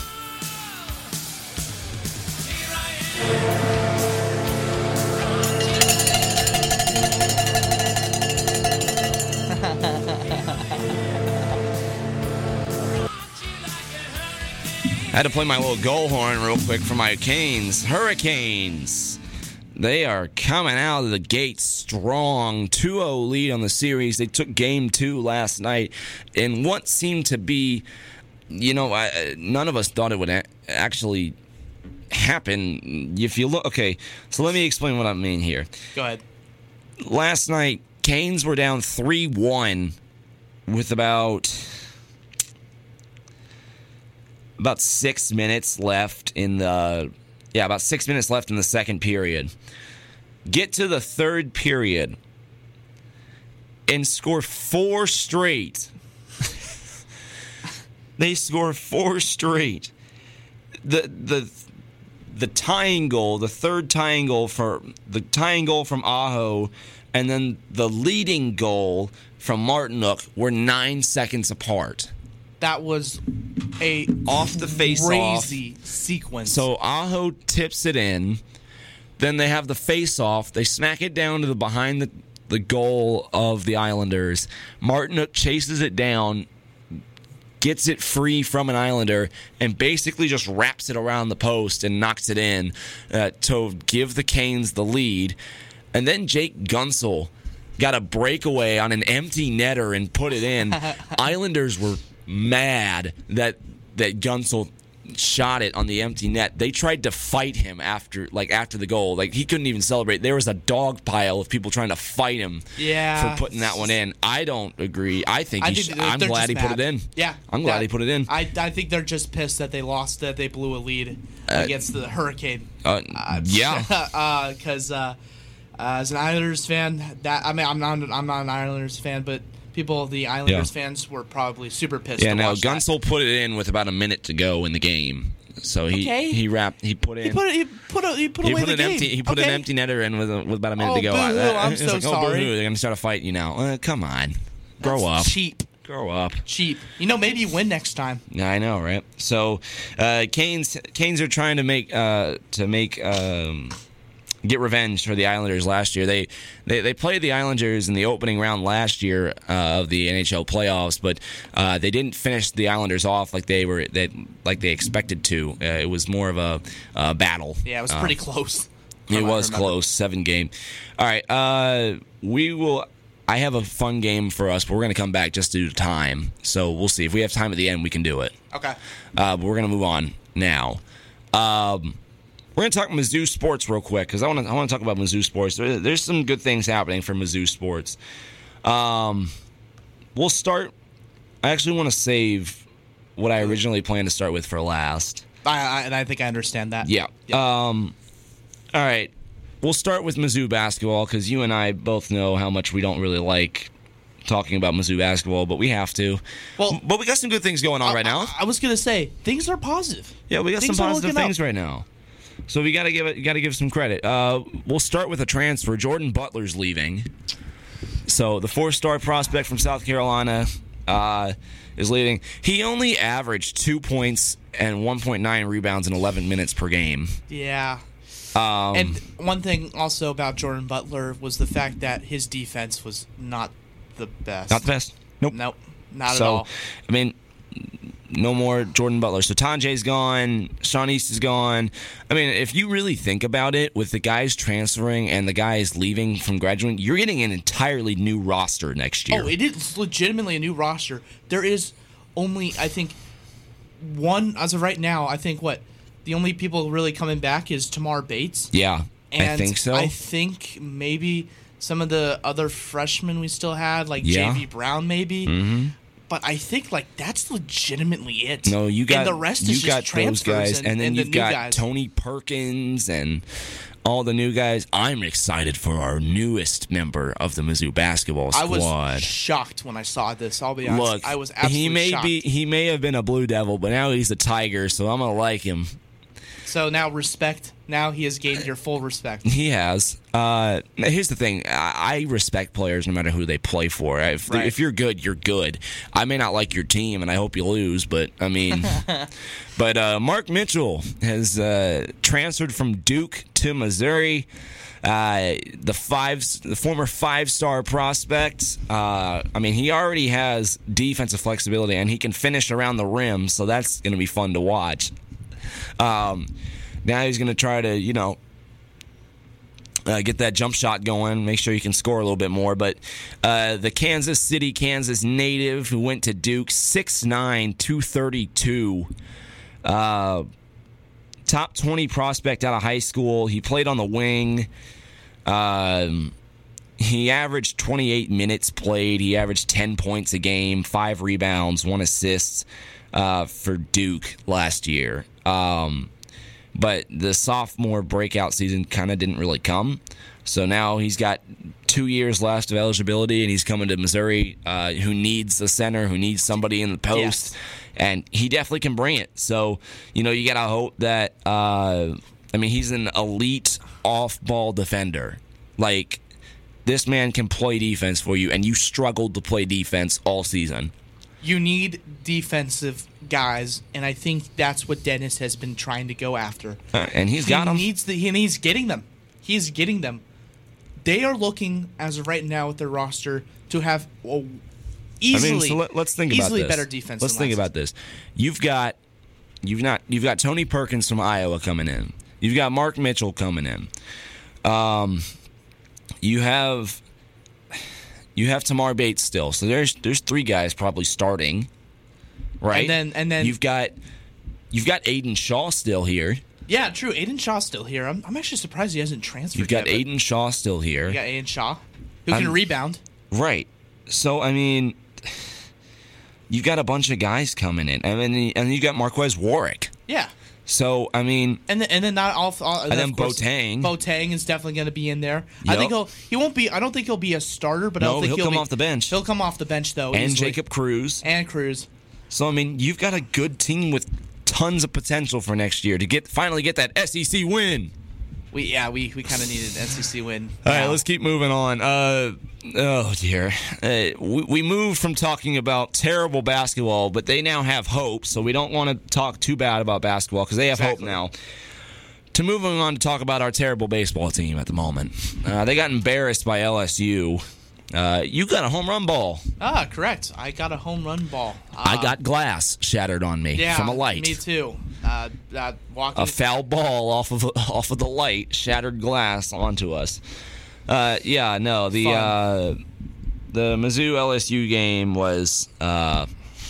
[SPEAKER 2] I had to play my little goal horn real quick for my Canes. Hurricanes. They are coming out of the gate strong. two oh lead on the series. They took game two last night in what seemed to be, you know, I, none of us thought it would a- actually happen. If you look, okay, so let me explain what I mean here.
[SPEAKER 3] Go ahead.
[SPEAKER 2] Last night, Canes were down three one with about about six minutes left in the yeah about six minutes left in the second period. Get to the third period and score four straight. They score four straight. The the the tying goal, the third tying goal for the tying goal from Aho, and then the leading goal from Martinook were nine seconds apart.
[SPEAKER 3] That was a
[SPEAKER 2] Off the face-off.
[SPEAKER 3] crazy sequence.
[SPEAKER 2] So Aho tips it in. Then they have the face-off. They smack it down to the behind the, the goal of the Islanders. Martinook chases it down, gets it free from an Islander, and basically just wraps it around the post and knocks it in uh, to give the Canes the lead. And then Jake Gunsel got a breakaway on an empty netter and put it in. Islanders were mad that that Gunsel shot it on the empty net. They tried to fight him after like after the goal. Like he couldn't even celebrate. There was a dog pile of people trying to fight him
[SPEAKER 3] Yeah.
[SPEAKER 2] for putting that one in. I don't agree. I think
[SPEAKER 3] I
[SPEAKER 2] he
[SPEAKER 3] think
[SPEAKER 2] should,
[SPEAKER 3] they're
[SPEAKER 2] I'm
[SPEAKER 3] just
[SPEAKER 2] glad he put
[SPEAKER 3] mad.
[SPEAKER 2] it in.
[SPEAKER 3] Yeah.
[SPEAKER 2] I'm glad
[SPEAKER 3] Yeah.
[SPEAKER 2] he put it in.
[SPEAKER 3] I, I think they're just pissed that they lost, that they blew a lead against the Hurricane.
[SPEAKER 2] Uh, yeah.
[SPEAKER 3] Because uh, uh, as an Islanders fan, that I mean, I'm not I'm not an Islanders fan, but people, the Islanders
[SPEAKER 2] Yeah.
[SPEAKER 3] fans, were probably super pissed.
[SPEAKER 2] Yeah,
[SPEAKER 3] to
[SPEAKER 2] now
[SPEAKER 3] watch that.
[SPEAKER 2] Gunsel put it in with about a minute to go in the game. So he
[SPEAKER 3] Okay.
[SPEAKER 2] he wrapped he put in
[SPEAKER 3] He put it. He put. A, he put
[SPEAKER 2] He
[SPEAKER 3] away
[SPEAKER 2] put
[SPEAKER 3] the
[SPEAKER 2] an
[SPEAKER 3] game.
[SPEAKER 2] empty. He put
[SPEAKER 3] okay.
[SPEAKER 2] an empty netter in with, a, with about a minute
[SPEAKER 3] Oh,
[SPEAKER 2] to go.
[SPEAKER 3] boo-hoo,
[SPEAKER 2] I-
[SPEAKER 3] I'm
[SPEAKER 2] it's
[SPEAKER 3] so
[SPEAKER 2] like, oh,
[SPEAKER 3] sorry.
[SPEAKER 2] boo-hoo, they're gonna start a fight you now. Uh, come on, grow
[SPEAKER 3] That's
[SPEAKER 2] up,
[SPEAKER 3] Cheap.
[SPEAKER 2] grow up.
[SPEAKER 3] Cheap. You know, maybe you win next time.
[SPEAKER 2] Yeah, I know, right? So, uh, Canes Canes are trying to make uh, to make um, get revenge for the Islanders last year. They they they played the Islanders in the opening round last year uh, of the N H L playoffs, but uh, they didn't finish the Islanders off like they were that like they expected to. Uh, it was more of a uh, battle.
[SPEAKER 3] Yeah, it was
[SPEAKER 2] Uh,
[SPEAKER 3] pretty close.
[SPEAKER 2] It
[SPEAKER 3] From what I
[SPEAKER 2] was
[SPEAKER 3] remember.
[SPEAKER 2] close, seven game. All right, uh, we will. I have a fun game for us, but we're going to come back just due to time. So we'll see if we have time at the end. We can do it.
[SPEAKER 3] Okay.
[SPEAKER 2] Uh, but we're going to move on now. Um, we're going to talk Mizzou sports real quick because I want to. I want to talk about Mizzou sports. There, there's some good things happening for Mizzou sports. Um, we'll start. I actually want to save what I originally planned to start with for last.
[SPEAKER 3] I, I, and I think I understand that.
[SPEAKER 2] Yeah. Um, all right. We'll start with Mizzou basketball because you and I both know how much we don't really like talking about Mizzou basketball, but we have to.
[SPEAKER 3] Well-
[SPEAKER 2] but we got some good things going on right now.
[SPEAKER 3] I, I was gonna say things are positive.
[SPEAKER 2] Yeah, we got
[SPEAKER 3] Things
[SPEAKER 2] some
[SPEAKER 3] are
[SPEAKER 2] positive
[SPEAKER 3] looking
[SPEAKER 2] things
[SPEAKER 3] up.
[SPEAKER 2] right now. So we got to give it. Got to give some credit. Uh, we'll start with a transfer. Jordan Butler's leaving. So the four-star prospect from South Carolina uh, is leading. He only averaged two points and one point nine rebounds in eleven minutes per game.
[SPEAKER 3] Yeah.
[SPEAKER 2] Um,
[SPEAKER 3] And one thing also about Jordan Butler was the fact that his defense was not the best.
[SPEAKER 2] not the best. Nope.
[SPEAKER 3] Nope. Not
[SPEAKER 2] so,
[SPEAKER 3] at all.
[SPEAKER 2] I mean, no more Jordan Butler. So Tanjay's gone. Sean East is gone. I mean, if you really think about it, with the guys transferring and the guys leaving from graduating, you're getting an entirely new roster next year.
[SPEAKER 3] Oh, it is legitimately a new roster. There is only, I think, one, as of right now, I think what? The only people really coming back is Tamar Bates.
[SPEAKER 2] yeah,
[SPEAKER 3] And
[SPEAKER 2] I think so.
[SPEAKER 3] I think maybe some of the other freshmen we still had, like
[SPEAKER 2] Yeah.
[SPEAKER 3] J V Brown maybe. Mm-hmm. But I think like that's legitimately it.
[SPEAKER 2] No, you got
[SPEAKER 3] and the rest
[SPEAKER 2] you
[SPEAKER 3] is just
[SPEAKER 2] got those
[SPEAKER 3] transfers
[SPEAKER 2] guys,
[SPEAKER 3] and,
[SPEAKER 2] and then
[SPEAKER 3] and
[SPEAKER 2] you've
[SPEAKER 3] the new
[SPEAKER 2] got
[SPEAKER 3] guys.
[SPEAKER 2] Tony Perkins and all the new guys. I'm excited for our newest member of the Mizzou basketball
[SPEAKER 3] I
[SPEAKER 2] squad.
[SPEAKER 3] was shocked when I saw this. I'll be honest.
[SPEAKER 2] Look,
[SPEAKER 3] I was absolutely
[SPEAKER 2] he may
[SPEAKER 3] shocked.
[SPEAKER 2] be he may have been a Blue Devil, but now he's a Tiger, so I'm gonna like him.
[SPEAKER 3] So now respect. Now he has gained your full respect.
[SPEAKER 2] He has. Uh, here's the thing: I, I respect players no matter who they play for. If,
[SPEAKER 3] Right.
[SPEAKER 2] if you're good, you're good. I may not like your team, and I hope you lose, but I mean, but uh, Mark Mitchell has uh, transferred from Duke to Missouri. Uh, the five, the former five-star prospect. Uh, I mean, he already has defensive flexibility, and he can finish around the rim, so that's going to be fun to watch. Um, now he's going to try to, you know, uh, get that jump shot going, make sure he can score a little bit more. But uh, the Kansas City, Kansas native who went to Duke, six nine, two thirty-two, uh, top twenty prospect out of high school. He played on the wing. Um, he averaged twenty-eight minutes played. He averaged ten points a game, five rebounds, one assist uh, for Duke last year. Um, but the sophomore breakout season kind of didn't really come. So now he's got two years left of eligibility, and he's coming to Missouri, uh, who needs a center, who needs somebody in the post.
[SPEAKER 3] Yes.
[SPEAKER 2] And he definitely can bring it. So, you know, you got to hope that, uh, I mean, he's an elite off-ball defender. Like, this man can play defense for you, and you struggled to play defense all season.
[SPEAKER 3] You need defensive guys, and I think that's what Dennis has been trying to go after.
[SPEAKER 2] Uh, and he's got
[SPEAKER 3] he
[SPEAKER 2] them.
[SPEAKER 3] Needs the, he needs getting them. He's getting them. They are looking, as of right now with their roster, to have well, easily,
[SPEAKER 2] I mean, so let, let's think about
[SPEAKER 3] easily
[SPEAKER 2] this.
[SPEAKER 3] better defense.
[SPEAKER 2] Let's
[SPEAKER 3] than
[SPEAKER 2] think
[SPEAKER 3] last
[SPEAKER 2] about this. You've got, you've not, you've got Tony Perkins from Iowa coming in. You've got Mark Mitchell coming in. Um, you have, you have Tamar Bates still. So there's there's three guys probably starting, right?
[SPEAKER 3] And then- and then-
[SPEAKER 2] you've got, you've got Aiden Shaw still here.
[SPEAKER 3] Yeah, true. Aiden Shaw's still here. I'm, I'm actually surprised he hasn't transferred.
[SPEAKER 2] You've got
[SPEAKER 3] yet, but
[SPEAKER 2] Aiden Shaw still here.
[SPEAKER 3] You got Aiden Shaw, who can
[SPEAKER 2] I'm-
[SPEAKER 3] rebound.
[SPEAKER 2] Right. So, I mean, you've got a bunch of guys coming in. I mean, and you got Marquez Warwick.
[SPEAKER 3] Yeah.
[SPEAKER 2] So, I mean,
[SPEAKER 3] And then, and then not all. all and
[SPEAKER 2] then
[SPEAKER 3] of course,
[SPEAKER 2] Boateng.
[SPEAKER 3] Boateng is definitely going to be in there. I
[SPEAKER 2] Yep.
[SPEAKER 3] think he'll. He won't be. I don't think he'll be a starter, but I
[SPEAKER 2] No,
[SPEAKER 3] don't think
[SPEAKER 2] he'll come
[SPEAKER 3] be,
[SPEAKER 2] off the bench.
[SPEAKER 3] He'll come off the bench though.
[SPEAKER 2] and
[SPEAKER 3] easily.
[SPEAKER 2] Jacob Cruz.
[SPEAKER 3] and Cruz.
[SPEAKER 2] So, I mean, you've got a good team with tons of potential for next year to get finally get that S E C win.
[SPEAKER 3] We yeah we, we kind of needed an S E C win.
[SPEAKER 2] All right,
[SPEAKER 3] now.
[SPEAKER 2] let's keep moving on. Uh, oh, dear. Uh, we, we moved from talking about terrible basketball, but they now have hope, so we don't want to talk too bad about basketball because they have
[SPEAKER 3] Exactly.
[SPEAKER 2] hope now. To moving on to talk about our terrible baseball team at the moment. Uh, they got embarrassed by L S U. Uh, you got a home run ball.
[SPEAKER 3] Ah, correct. I got a home run ball.
[SPEAKER 2] I
[SPEAKER 3] Uh,
[SPEAKER 2] got glass shattered on me
[SPEAKER 3] yeah,
[SPEAKER 2] from a light.
[SPEAKER 3] Me too. Uh, uh, walking.
[SPEAKER 2] A foul ball off of off of the light, shattered glass onto us. Uh, yeah, no, the
[SPEAKER 3] Fun.
[SPEAKER 2] uh, the Mizzou L S U game was uh,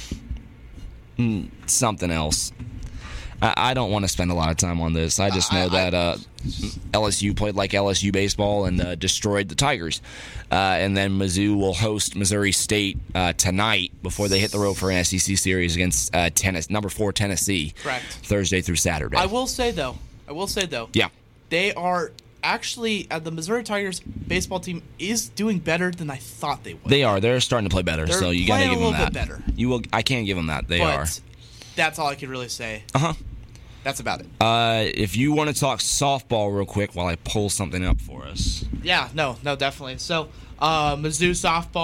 [SPEAKER 2] mm, something else. I, I don't want to spend a lot of time on this. I just know
[SPEAKER 3] I- I-
[SPEAKER 2] that uh, L S U played like L S U baseball and uh, destroyed the Tigers. Uh, and then Mizzou will host Missouri State uh, tonight before they hit the road for an S E C series against uh, tennis, number four Tennessee.
[SPEAKER 3] Correct.
[SPEAKER 2] Thursday through Saturday.
[SPEAKER 3] I will say though. I will say though.
[SPEAKER 2] Yeah.
[SPEAKER 3] They are actually uh, the Missouri Tigers baseball team is doing better than I thought they would.
[SPEAKER 2] They are. They're starting to play better,
[SPEAKER 3] They're
[SPEAKER 2] so you got to
[SPEAKER 3] playing
[SPEAKER 2] give
[SPEAKER 3] a
[SPEAKER 2] them
[SPEAKER 3] little
[SPEAKER 2] that.
[SPEAKER 3] bit better.
[SPEAKER 2] You will. I can't give them that. They
[SPEAKER 3] but
[SPEAKER 2] are.
[SPEAKER 3] that's all I could really say.
[SPEAKER 2] Uh huh.
[SPEAKER 3] That's about it.
[SPEAKER 2] Uh, if you want to talk softball real quick while I pull something up for us.
[SPEAKER 3] Yeah, no, no, definitely. So, uh, Mizzou softball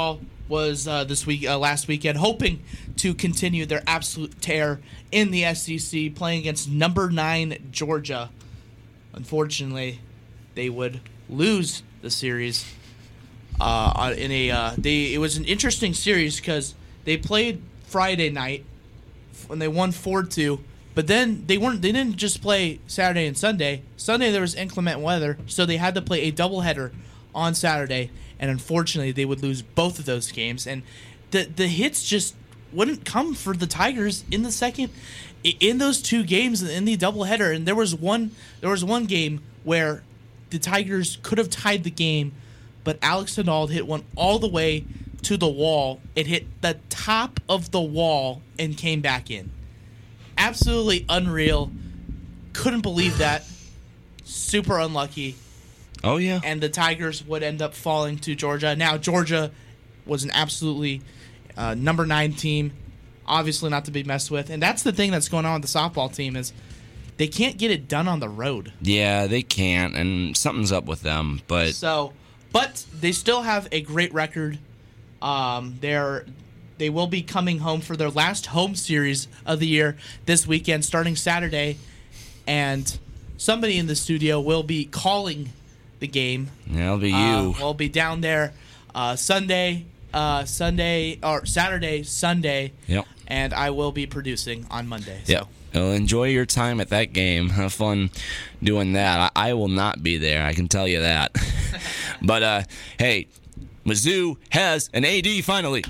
[SPEAKER 3] was uh, this week, uh, last weekend, hoping to continue their absolute tear in the S E C, playing against number nine Georgia. Unfortunately, they would lose the series. Uh, in a uh, they it was an interesting series because they played Friday night when they won four two, but then they weren't they didn't just play Saturday and Sunday. Sunday there was inclement weather, so they had to play a doubleheader on Saturday, and unfortunately they would lose both of those games, and the the hits just wouldn't come for the Tigers in the second in those two games in the doubleheader. And there was one there was one game where the Tigers could have tied the game, but Alex Honnold hit one all the way to the wall. It hit the top of the wall and came back in. Absolutely unreal. Couldn't believe that. Super unlucky.
[SPEAKER 2] Oh, yeah.
[SPEAKER 3] And the Tigers would end up falling to Georgia. Now, Georgia was an absolutely uh, number nine team, obviously not to be messed with. And that's the thing that's going on with the softball team is they can't get it done on the road.
[SPEAKER 2] Yeah, they can't, and something's up with them. But
[SPEAKER 3] So, but they still have a great record. Um, they're they will be coming home for their last home series of the year this weekend, starting Saturday, and somebody in the studio will be calling the game.
[SPEAKER 2] yeah, it'll be
[SPEAKER 3] Uh,
[SPEAKER 2] you.
[SPEAKER 3] we'll be down there uh, Sunday, uh, Sunday or Saturday, Sunday,
[SPEAKER 2] Yep.
[SPEAKER 3] and I will be producing on Monday. So.
[SPEAKER 2] Yeah. Well, enjoy your time at that game. Have fun doing that. I, I will not be there. I can tell you that. But, uh, hey, Mizzou has an A D finally.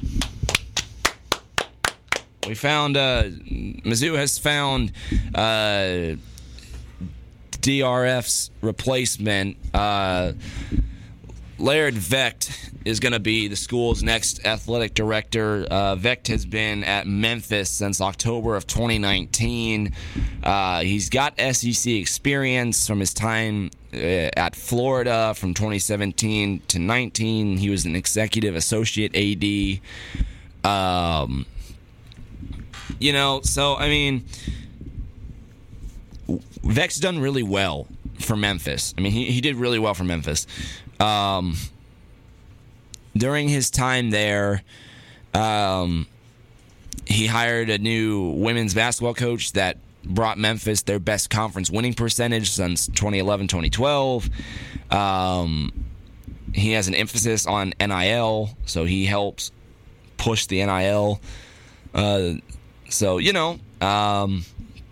[SPEAKER 2] We found, uh, Mizzou has found uh, D R F's replacement. Uh, Laird Vecht is going to be the school's next athletic director. Uh, Vecht has been at Memphis since October of twenty nineteen. Uh, he's got S E C experience from his time uh, at Florida from twenty seventeen to nineteen. He was an executive associate A D. Um, you know, so, I mean, Vecht's done really well for Memphis. I mean, he, he did really well for Memphis. Um, during his time there, um, he hired a new women's basketball coach that brought Memphis their best conference winning percentage since twenty eleven twenty twelve. Um, he has an emphasis on N I L, so he helps push the N I L. Uh, so, you know, um,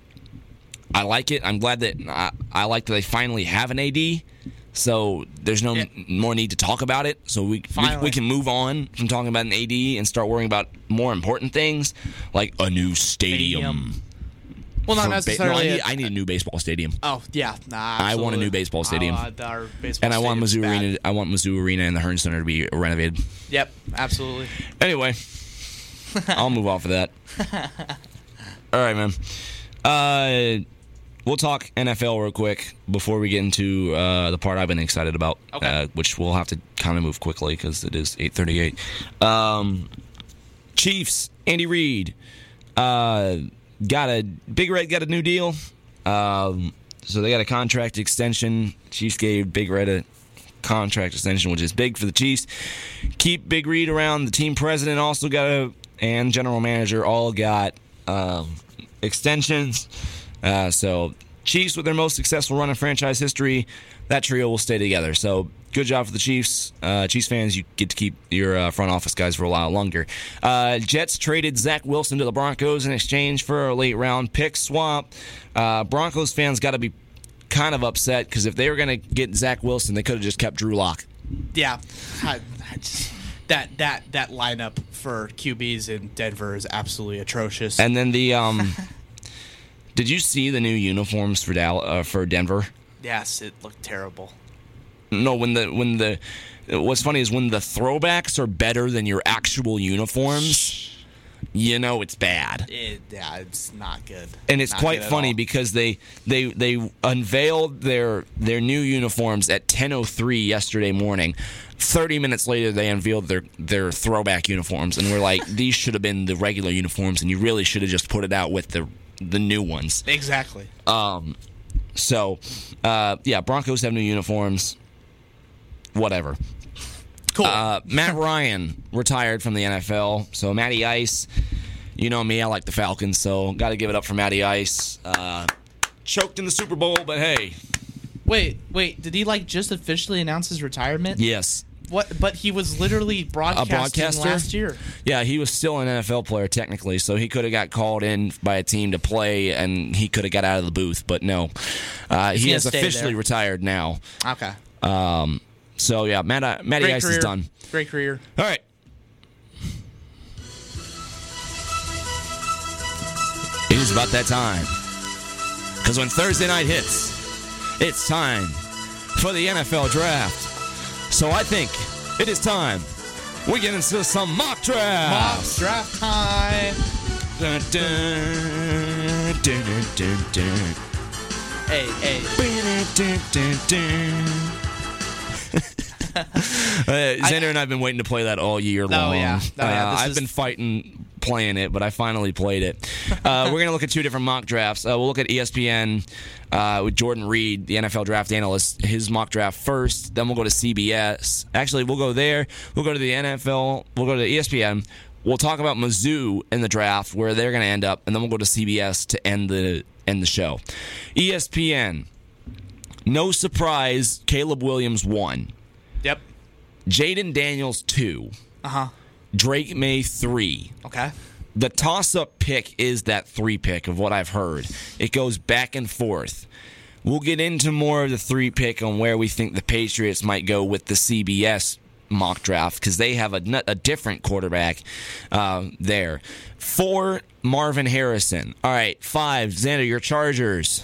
[SPEAKER 2] I like it. I'm glad that I, I like that they finally have an A D. So there's no
[SPEAKER 3] Yeah.
[SPEAKER 2] m- more need to talk about it. So we, we
[SPEAKER 3] Finally.
[SPEAKER 2] we can move on from talking about an A D and start worrying about more important things like a new stadium.
[SPEAKER 3] Stadium. Well, not
[SPEAKER 2] for ba-
[SPEAKER 3] necessarily.
[SPEAKER 2] no, I,
[SPEAKER 3] a-
[SPEAKER 2] need, I need a new baseball stadium,
[SPEAKER 3] oh yeah, nah,
[SPEAKER 2] I want a
[SPEAKER 3] absolutely.
[SPEAKER 2] new baseball stadium.
[SPEAKER 3] Oh, uh, our baseball
[SPEAKER 2] and I want
[SPEAKER 3] stadium's
[SPEAKER 2] Mizzou
[SPEAKER 3] bad.
[SPEAKER 2] Arena. I want Mizzou Arena and the Hearn Center to be renovated.
[SPEAKER 3] Yep, absolutely.
[SPEAKER 2] Anyway, I'll move off of that. All right, man. Uh, we'll talk N F L real quick before we get into uh, the part I've been excited about,
[SPEAKER 3] Okay.
[SPEAKER 2] uh, which we'll have to kind of move quickly because it is eight thirty-eight. Um, Chiefs, Andy Reid, uh, got a Big Red got a new deal. Um, so they got a contract extension. Chiefs gave Big Red a contract extension, which is big for the Chiefs. Keep Big Reed around. The team president also got a, and general manager all got um, extensions. Uh, so Chiefs with their most successful run in franchise history, that trio will stay together. So good job for the Chiefs. Uh, Chiefs fans, you get to keep your uh, front office guys for a while longer. Uh, Jets traded Zach Wilson to the Broncos in exchange for a late round pick swap. Uh, Broncos fans got to be kind of upset because if they were going to get Zach Wilson, they could have just kept Drew Lock.
[SPEAKER 3] Yeah, I, I just, that that that lineup for Q Bs in Denver is absolutely atrocious.
[SPEAKER 2] And then the um, did you see the new uniforms for Dal- uh, for Denver?
[SPEAKER 3] yes, it looked terrible.
[SPEAKER 2] No, when the when the what's funny is when the throwbacks are better than your actual uniforms, you know it's bad.
[SPEAKER 3] It, yeah, it's not good.
[SPEAKER 2] And it's
[SPEAKER 3] Not
[SPEAKER 2] quite
[SPEAKER 3] good at
[SPEAKER 2] funny
[SPEAKER 3] all.
[SPEAKER 2] because they they they unveiled their their new uniforms at ten oh three yesterday morning. thirty minutes later, they unveiled their, their throwback uniforms, and we're like, these should have been the regular uniforms, and you really should have just put it out with the the new ones.
[SPEAKER 3] Exactly.
[SPEAKER 2] Um, so, uh, yeah, Broncos have new uniforms. Whatever.
[SPEAKER 3] Cool.
[SPEAKER 2] Uh, Matt Ryan retired from the N F L. So Matty Ice, you know me, I like the Falcons, so got to give it up for Matty Ice. Uh, choked in the Super Bowl, but hey.
[SPEAKER 3] Wait, wait. Did he like just officially announce his retirement?
[SPEAKER 2] Yes.
[SPEAKER 3] What? But he was literally broadcasting
[SPEAKER 2] A broadcaster?
[SPEAKER 3] last year.
[SPEAKER 2] Yeah, he was still an N F L player technically, so he could have got called in by a team to play, and he could have got out of the booth, but no. Uh, he
[SPEAKER 3] gonna
[SPEAKER 2] is
[SPEAKER 3] stay
[SPEAKER 2] officially
[SPEAKER 3] there.
[SPEAKER 2] retired now.
[SPEAKER 3] Okay.
[SPEAKER 2] Um, so, yeah, Matt, uh, Matty
[SPEAKER 3] Great
[SPEAKER 2] Ice
[SPEAKER 3] career.
[SPEAKER 2] is done.
[SPEAKER 3] Great career.
[SPEAKER 2] All right. It is about that time. Because when Thursday night hits, it's time for the N F L draft. So I think it is time we get into some mock
[SPEAKER 3] Mock
[SPEAKER 2] drafts.
[SPEAKER 3] draft time.
[SPEAKER 2] Dun, dun, dun, dun, dun, dun.
[SPEAKER 3] Hey, hey.
[SPEAKER 2] Dun, dun, dun. uh, Xander and I have been waiting to play that all year long.
[SPEAKER 3] Oh, yeah. Oh, yeah.
[SPEAKER 2] Uh,
[SPEAKER 3] This
[SPEAKER 2] I've
[SPEAKER 3] is-
[SPEAKER 2] been fighting playing it, but I finally played it. Uh, we're going to look at two different mock drafts. Uh, we'll look at E S P N uh, with Jordan Reed, the N F L draft analyst, his mock draft first. Then we'll go to C B S. Actually, we'll go there. We'll go to the N F L. We'll go to E S P N. We'll talk about Mizzou in the draft, where they're going to end up, and then we'll go to C B S to end the end the show. E S P N. No surprise, Caleb Williams won.
[SPEAKER 3] Yep.
[SPEAKER 2] Jaden Daniels two.
[SPEAKER 3] Uh huh.
[SPEAKER 2] Drake May three.
[SPEAKER 3] Okay.
[SPEAKER 2] The toss-up pick is that three pick of what I've heard. It goes back and forth. We'll get into more of the three pick on where we think the Patriots might go with the C B S mock draft because they have a, nut- a different quarterback uh, there. Four, Marvin Harrison. All right, five, Xander, your Chargers.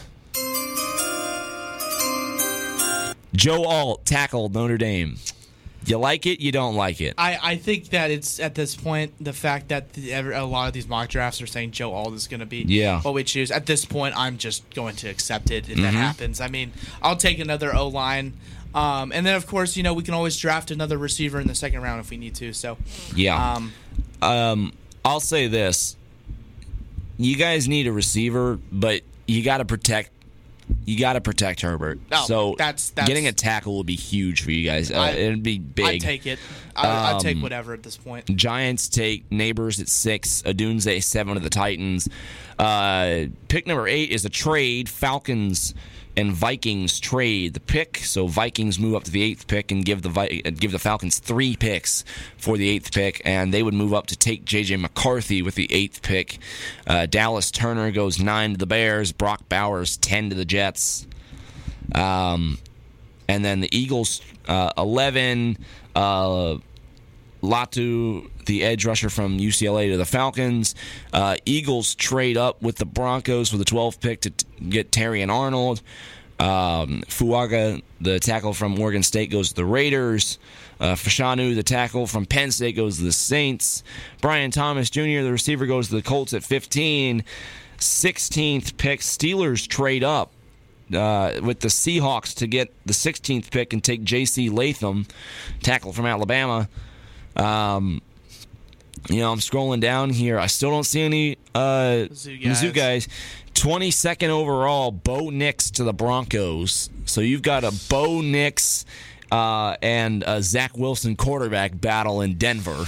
[SPEAKER 2] Joe Alt, tackle, Notre Dame. You like it, you don't like it.
[SPEAKER 3] I, I think that it's at this point the fact that the, every, a lot of these mock drafts are saying Joe Alt is going to be
[SPEAKER 2] Yeah.
[SPEAKER 3] what we choose. At this point, I'm just going to accept it if
[SPEAKER 2] Mm-hmm.
[SPEAKER 3] that happens. I mean, I'll take another O line, um, and then of course you know we can always draft another receiver in the second round if we need to. So
[SPEAKER 2] Yeah.
[SPEAKER 3] um,
[SPEAKER 2] Um, I'll say this. You guys need a receiver, but you got to protect you got to protect Herbert.
[SPEAKER 3] Oh,
[SPEAKER 2] so
[SPEAKER 3] that's- that's-
[SPEAKER 2] getting a tackle will be huge for you guys. Uh,
[SPEAKER 3] I-
[SPEAKER 2] it'd be big.
[SPEAKER 3] I'd take it. I, I'd take
[SPEAKER 2] Um,
[SPEAKER 3] whatever at this point.
[SPEAKER 2] Giants take Neighbors at six. Adunze seven to the Titans. Uh, pick number eight is a trade. Falcons and Vikings trade the pick. So Vikings move up to the eighth pick and give the Vi- uh, give the Falcons three picks for the eighth pick, and they would move up to take J J McCarthy with the eighth pick. Uh, Dallas Turner goes nine to the Bears. Brock Bowers ten to the Jets. Um, and then the Eagles uh, eleven. Uh, Latu, the edge rusher from U C L A, to the Falcons. Uh, Eagles trade up with the Broncos for the twelfth pick to t- get Terry and Arnold. Um, Fuaga, the tackle from Oregon State, goes to the Raiders. Uh, Fashanu, the tackle from Penn State, goes to the Saints. Brian Thomas Junior, the receiver, goes to the Colts at fifteen. sixteenth pick, Steelers trade up uh, with the Seahawks to get the sixteenth pick and take J C Latham, tackle from Alabama. Um, you know, I'm scrolling down here. I still don't see any uh,
[SPEAKER 3] Mizzou guys.
[SPEAKER 2] Mizzou guys. twenty-second overall, Bo Nix to the Broncos. So you've got a Bo Nix uh, and a Zach Wilson quarterback battle in Denver.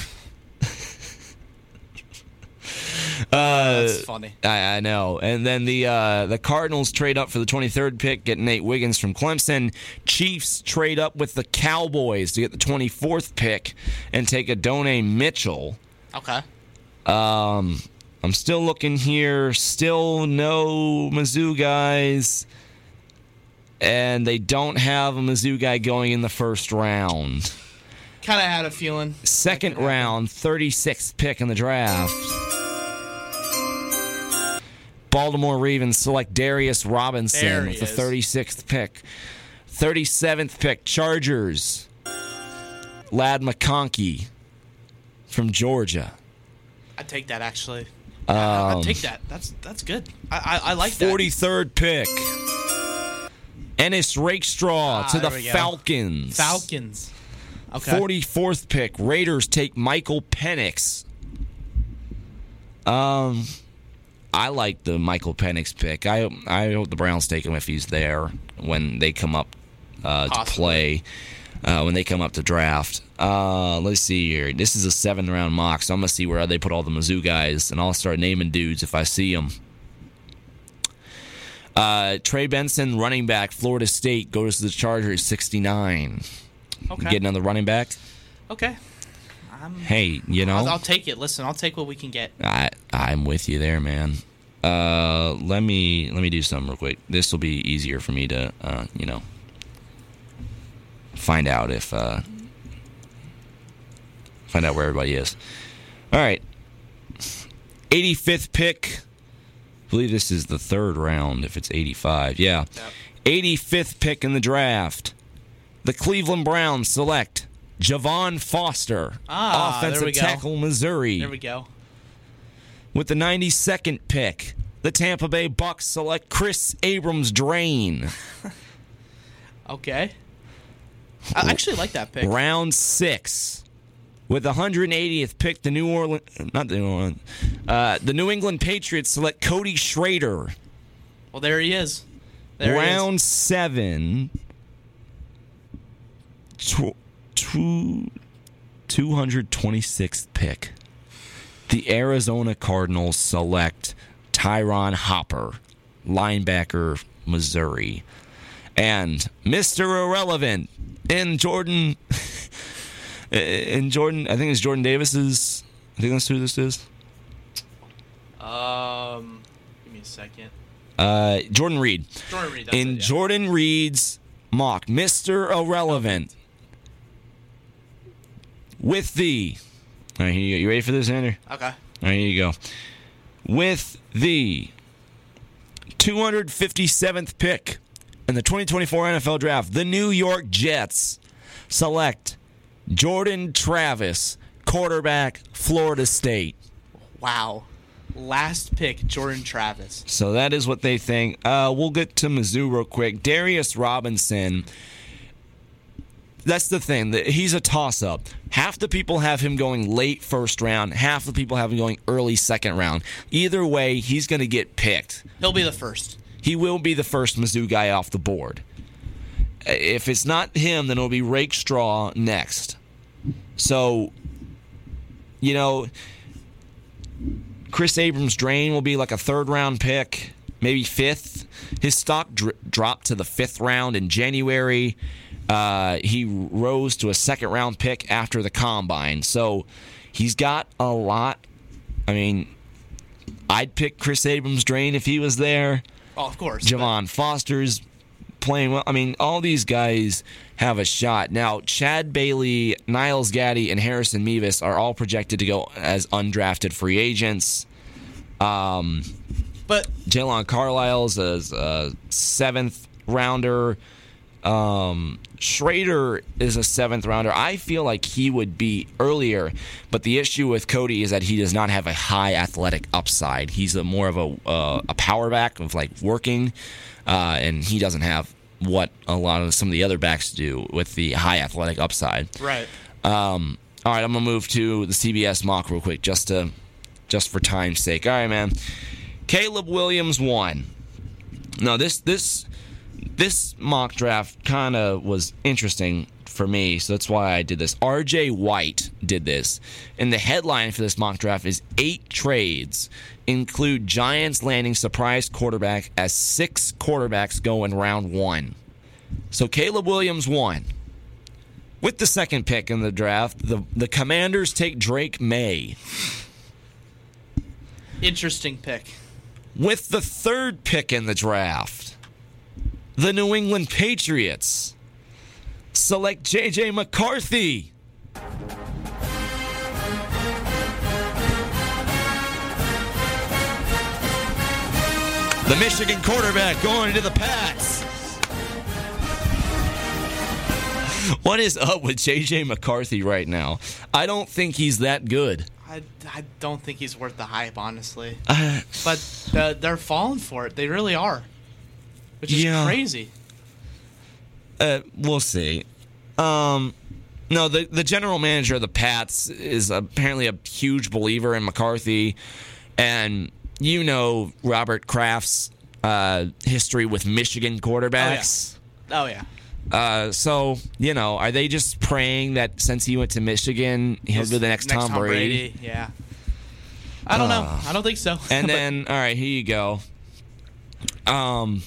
[SPEAKER 3] That's funny.
[SPEAKER 2] I, I know. And then the uh, the Cardinals trade up for the twenty-third pick, get Nate Wiggins from Clemson. Chiefs trade up with the Cowboys to get the twenty-fourth pick and take Adonai Mitchell.
[SPEAKER 3] Okay.
[SPEAKER 2] Um, I'm still looking here. Still no Mizzou guys. And they don't have a Mizzou guy going in the first round.
[SPEAKER 3] Kind of had a feeling.
[SPEAKER 2] Second
[SPEAKER 3] that could happen.
[SPEAKER 2] round, thirty-sixth pick in the draft. Baltimore Ravens select Darius Robinson
[SPEAKER 3] There he
[SPEAKER 2] with the
[SPEAKER 3] is.
[SPEAKER 2] thirty-sixth pick. thirty-seventh pick, Chargers. Lad McConkey from Georgia.
[SPEAKER 3] I'd take that actually. I-
[SPEAKER 2] Um,
[SPEAKER 3] I'd take that. That's that's good. I I, I like that.
[SPEAKER 2] forty-third pick. Ennis Rakestraw
[SPEAKER 3] Ah,
[SPEAKER 2] to the
[SPEAKER 3] there we go.
[SPEAKER 2] Falcons.
[SPEAKER 3] Falcons. Okay.
[SPEAKER 2] forty-fourth pick. Raiders take Michael Penix. Um, I like the Michael Penix pick. I I hope the Browns take him if he's there when they come up uh, to
[SPEAKER 3] Possibly.
[SPEAKER 2] play. uh, when they come up to draft. Uh, let's see here. This is a seventh round mock, so I'm gonna see where they put all the Mizzou guys, and I'll start naming dudes if I see them. Uh, Trey Benson, running back, Florida State, goes to the Chargers, sixty-nine.
[SPEAKER 3] Okay.
[SPEAKER 2] Getting on the running back.
[SPEAKER 3] Okay. I'm,
[SPEAKER 2] Hey, you know,
[SPEAKER 3] I'll, I'll take it. Listen, I'll take what we can get.
[SPEAKER 2] I I'm with you there, man. Uh, let me let me do something real quick. This will be easier for me to, uh, you know, find out if uh, find out where everybody is. All right, eighty-fifth pick. I believe this is the third round. If it's eighty-five, yeah,
[SPEAKER 3] Yep.
[SPEAKER 2] eighty-fifth pick in the draft. The Cleveland Browns select Javon Foster,
[SPEAKER 3] Ah, there
[SPEAKER 2] offensive
[SPEAKER 3] we go.
[SPEAKER 2] tackle, Missouri.
[SPEAKER 3] There we go.
[SPEAKER 2] With the ninety-second pick, the Tampa Bay Bucks select Chris Abrams Drain.
[SPEAKER 3] Okay. I actually like that pick.
[SPEAKER 2] Round six. With the one hundred eightieth pick, the New Orleans, not the New Orleans, uh, the New England Patriots select Cody Schrader.
[SPEAKER 3] Well, there he is. There
[SPEAKER 2] Round seven. Tw- two, two hundred twenty-sixth pick. The Arizona Cardinals select Tyron Hopper, linebacker, Missouri. And Mister Irrelevant in Jordan, in Jordan, I think it's Jordan Davis's, I think that's who this is.
[SPEAKER 3] is. Um, give me a second.
[SPEAKER 2] Uh, Jordan Reed.
[SPEAKER 3] Jordan Reed. That's
[SPEAKER 2] In
[SPEAKER 3] it, yeah.
[SPEAKER 2] Jordan Reed's mock, Mister Irrelevant. With the, all right, here you go. You ready for this, Andrew?
[SPEAKER 3] Okay.
[SPEAKER 2] All right, here you go. With the two hundred fifty-seventh pick in the twenty twenty-four N F L Draft, the New York Jets select Jordan Travis, quarterback, Florida State.
[SPEAKER 3] Wow. Last pick, Jordan Travis.
[SPEAKER 2] So that is what they think. Uh, we'll get to Mizzou real quick. Darius Robinson. That's the thing. that He's a toss-up. Half the people have him going late first round. Half the people have him going early second round. Either way, he's going to get picked.
[SPEAKER 3] He'll be the first.
[SPEAKER 2] He will be the first Mizzou guy off the board. If it's not him, then it'll be Rake Straw next. So, you know, Chris Abrams Drain will be like a third-round pick, maybe fifth. His stock dr- dropped to the fifth round in January. Uh, he rose to a second-round pick after the Combine. So he's got a lot. I mean, I'd pick Chris Abrams Drain if he was there.
[SPEAKER 3] Oh, of course.
[SPEAKER 2] Javon Foster's playing well. I mean, all these guys have a shot. Now, Chad Bailey, Niles Gaddy, and Harrison Mevis are all projected to go as undrafted free agents. Um,
[SPEAKER 3] But
[SPEAKER 2] Jalen Carlisle's a, a seventh rounder. Um, Schrader is a seventh rounder. I feel like he would be earlier, but the issue with Cody is that he does not have a high athletic upside. He's a more of a uh, a power back of like working, uh, and he doesn't have what a lot of some of the other backs do with the high athletic upside.
[SPEAKER 3] right.
[SPEAKER 2] Um, all right, I'm gonna move to the C B S mock real quick, just to just for time's sake. All right, man. Caleb Williams won. No, this this this mock draft kind of was interesting for me, so that's why I did this. R J White did this, and the headline for this mock draft is eight trades include Giants landing surprise quarterback as six quarterbacks go in round one. So Caleb Williams won. With the second pick in the draft, the, the Commanders take Drake May.
[SPEAKER 3] Interesting pick.
[SPEAKER 2] With the third pick in the draft, the New England Patriots select J J McCarthy. The Michigan quarterback going to the Pats. What is up with J J McCarthy right now? I don't think he's that good.
[SPEAKER 3] I, I don't think he's worth the hype, honestly.
[SPEAKER 2] Uh,
[SPEAKER 3] But uh, they're falling for it. They really are. Which is
[SPEAKER 2] Yeah.
[SPEAKER 3] crazy.
[SPEAKER 2] Uh, we'll see. Um, no, the the general manager of the Pats is apparently a huge believer in McCarthy, and you know Robert Kraft's uh, history with Michigan quarterbacks.
[SPEAKER 3] Oh, yeah.
[SPEAKER 2] Uh, so, you know, are they just praying that since he went to Michigan, he'll
[SPEAKER 3] He's
[SPEAKER 2] be the next, Tom, Brady?
[SPEAKER 3] Yeah. I don't
[SPEAKER 2] Uh,
[SPEAKER 3] know. I don't think so.
[SPEAKER 2] And
[SPEAKER 3] But
[SPEAKER 2] then, all right, here you go. Um,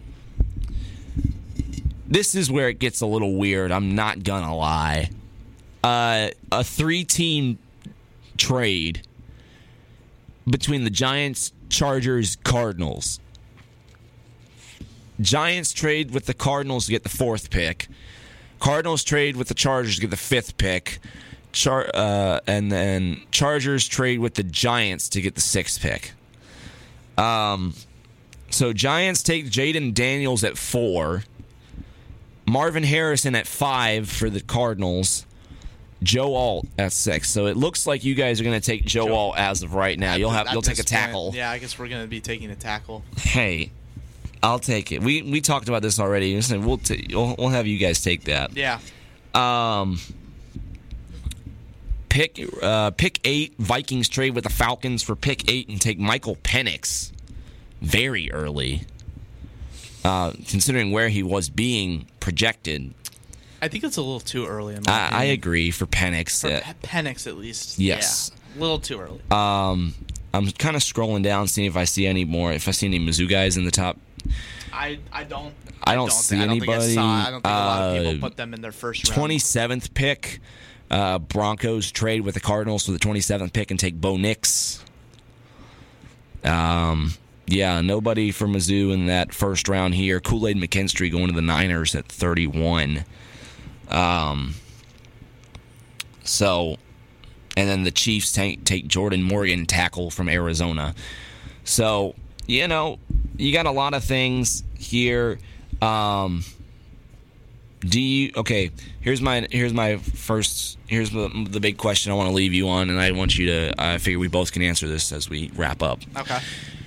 [SPEAKER 2] this is where it gets a little weird. I'm not gonna lie. Uh, a three-team trade between the Giants, Chargers, Cardinals. Giants trade with the Cardinals to get the fourth pick. Cardinals trade with the Chargers to get the fifth pick. Char- uh, and then Chargers trade with the Giants to get the sixth pick. Um, so Giants take Jaden Daniels at four, Marvin Harrison at five for the Cardinals, Joe Alt at six. So it looks like you guys are going to take Joe,
[SPEAKER 3] Joe-
[SPEAKER 2] Alt as of right now. You'll have
[SPEAKER 3] at
[SPEAKER 2] you'll take a
[SPEAKER 3] this point,
[SPEAKER 2] tackle.
[SPEAKER 3] Yeah, I guess we're going to be taking a tackle.
[SPEAKER 2] Hey, I'll take it. We we talked about this already. Listen, We'll t- we'll, we'll have you guys take that.
[SPEAKER 3] Yeah.
[SPEAKER 2] Um, pick uh, pick eight. Vikings trade with the Falcons for pick eight and take Michael Penix very early, uh, considering where he was being projected.
[SPEAKER 3] I think it's a little too early. In my
[SPEAKER 2] I, I
[SPEAKER 3] opinion.
[SPEAKER 2] agree for Penix.
[SPEAKER 3] For
[SPEAKER 2] Uh,
[SPEAKER 3] Pe- Penix, at least.
[SPEAKER 2] Yes.
[SPEAKER 3] Yeah, a little too early.
[SPEAKER 2] um, I'm kind of scrolling down, seeing if I see any more. If I see any Mizzou guys in the top.
[SPEAKER 3] I, I don't.
[SPEAKER 2] I don't see
[SPEAKER 3] think, I don't think I
[SPEAKER 2] anybody.
[SPEAKER 3] saw, I don't think a lot of
[SPEAKER 2] Uh,
[SPEAKER 3] people put them in their first round.
[SPEAKER 2] twenty-seventh pick. Uh, Broncos trade with the Cardinals for the twenty-seventh pick and take Bo Nix. Um, yeah, nobody for Mizzou in that first round here. Kool-Aid McKinstry going to the Niners at thirty-one. Um, so, and then the Chiefs take, take Jordan Morgan, tackle from Arizona. So, you know, you got a lot of things here. Um, do you okay? Here's my here's my first here's the, the big question I want to leave you on, and I want you to. I figure we both can answer this as we wrap up.
[SPEAKER 3] Okay.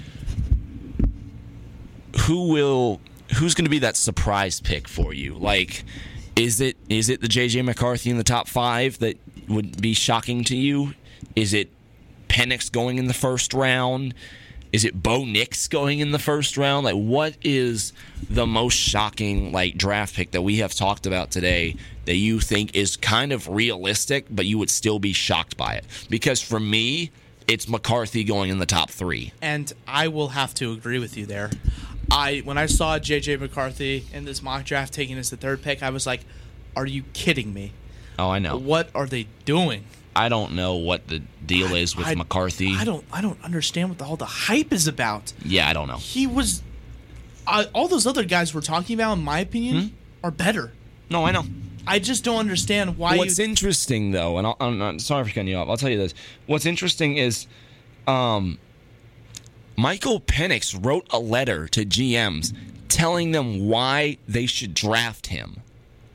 [SPEAKER 2] Who will who's going to be that surprise pick for you? Like, is it is it the J J McCarthy in the top five that would be shocking to you? Is it Penix going in the first round? Is it Bo Nix going in the first round? Like, what is the most shocking like draft pick that we have talked about today that you think is kind of realistic, but you would still be shocked by it? Because for me, it's McCarthy going in the top three.
[SPEAKER 3] And I will have to agree with you there. I when I saw J J McCarthy in this mock draft taking as the third pick, I was like, "Are you kidding me?
[SPEAKER 2] Oh, I know.
[SPEAKER 3] What are they doing?"
[SPEAKER 2] I don't know what the deal is with
[SPEAKER 3] I-
[SPEAKER 2] McCarthy.
[SPEAKER 3] I don't. I don't understand what the whole the hype is about.
[SPEAKER 2] Yeah, I don't know.
[SPEAKER 3] He was. Uh, all those other guys we're talking about, in my opinion,
[SPEAKER 2] Hmm?
[SPEAKER 3] are better.
[SPEAKER 2] No, I know.
[SPEAKER 3] I just don't understand why.
[SPEAKER 2] What's
[SPEAKER 3] you,
[SPEAKER 2] interesting, though, and I'll, I'm not, sorry for cutting you off. I'll tell you this. What's interesting is, um, Michael Penix wrote a letter to G Ms telling them why they should draft him.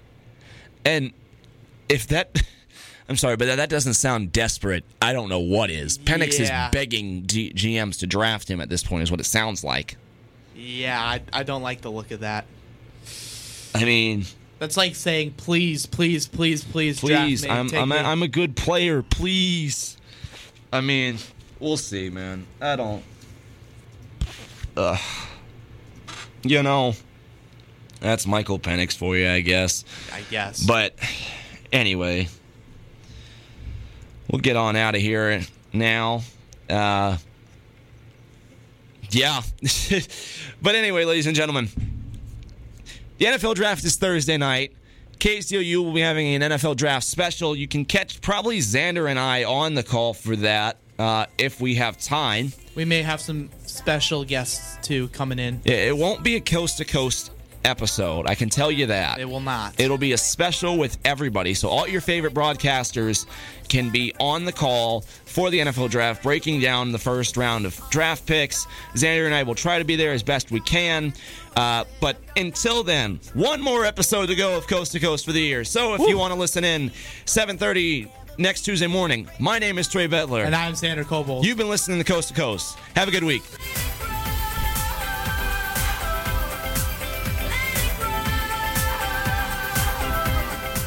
[SPEAKER 2] And if that, I'm sorry, but that, that doesn't sound desperate. I don't know what is. Penix
[SPEAKER 3] Yeah.
[SPEAKER 2] is begging G- GMs to draft him at this point, is what it sounds like.
[SPEAKER 3] Yeah, I, I don't like the look of that.
[SPEAKER 2] I mean,
[SPEAKER 3] That's like saying, "Please, please, please, please,
[SPEAKER 2] please,
[SPEAKER 3] draft me,
[SPEAKER 2] I'm
[SPEAKER 3] take
[SPEAKER 2] I'm a,
[SPEAKER 3] me."
[SPEAKER 2] I'm a good player. Please. I mean, we'll see, man. I don't. Ugh. You know, that's Michael Penix for you, I guess.
[SPEAKER 3] I guess.
[SPEAKER 2] But anyway, we'll get on out of here now. Uh, yeah. But anyway, ladies and gentlemen, the N F L draft is Thursday night. K C O U will be having an N F L draft special. You can catch probably Xander and I on the call for that uh, if we have time.
[SPEAKER 3] we may have some special guests too coming in.
[SPEAKER 2] It it won't be a coast-to-coast episode. I can tell you that.
[SPEAKER 3] It will not.
[SPEAKER 2] It'll be a special with everybody. So all your favorite broadcasters can be on the call for the N F L draft, breaking down the first round of draft picks. Xander and I will try to be there as best we can. Uh, but until then, one more episode to go of Coast to Coast for the year. So if you want to listen in, seven thirty next Tuesday morning. My name is Trey Bettler.
[SPEAKER 3] and I'm Xander Cobold.
[SPEAKER 2] You've been listening to Coast to Coast. Have a good week.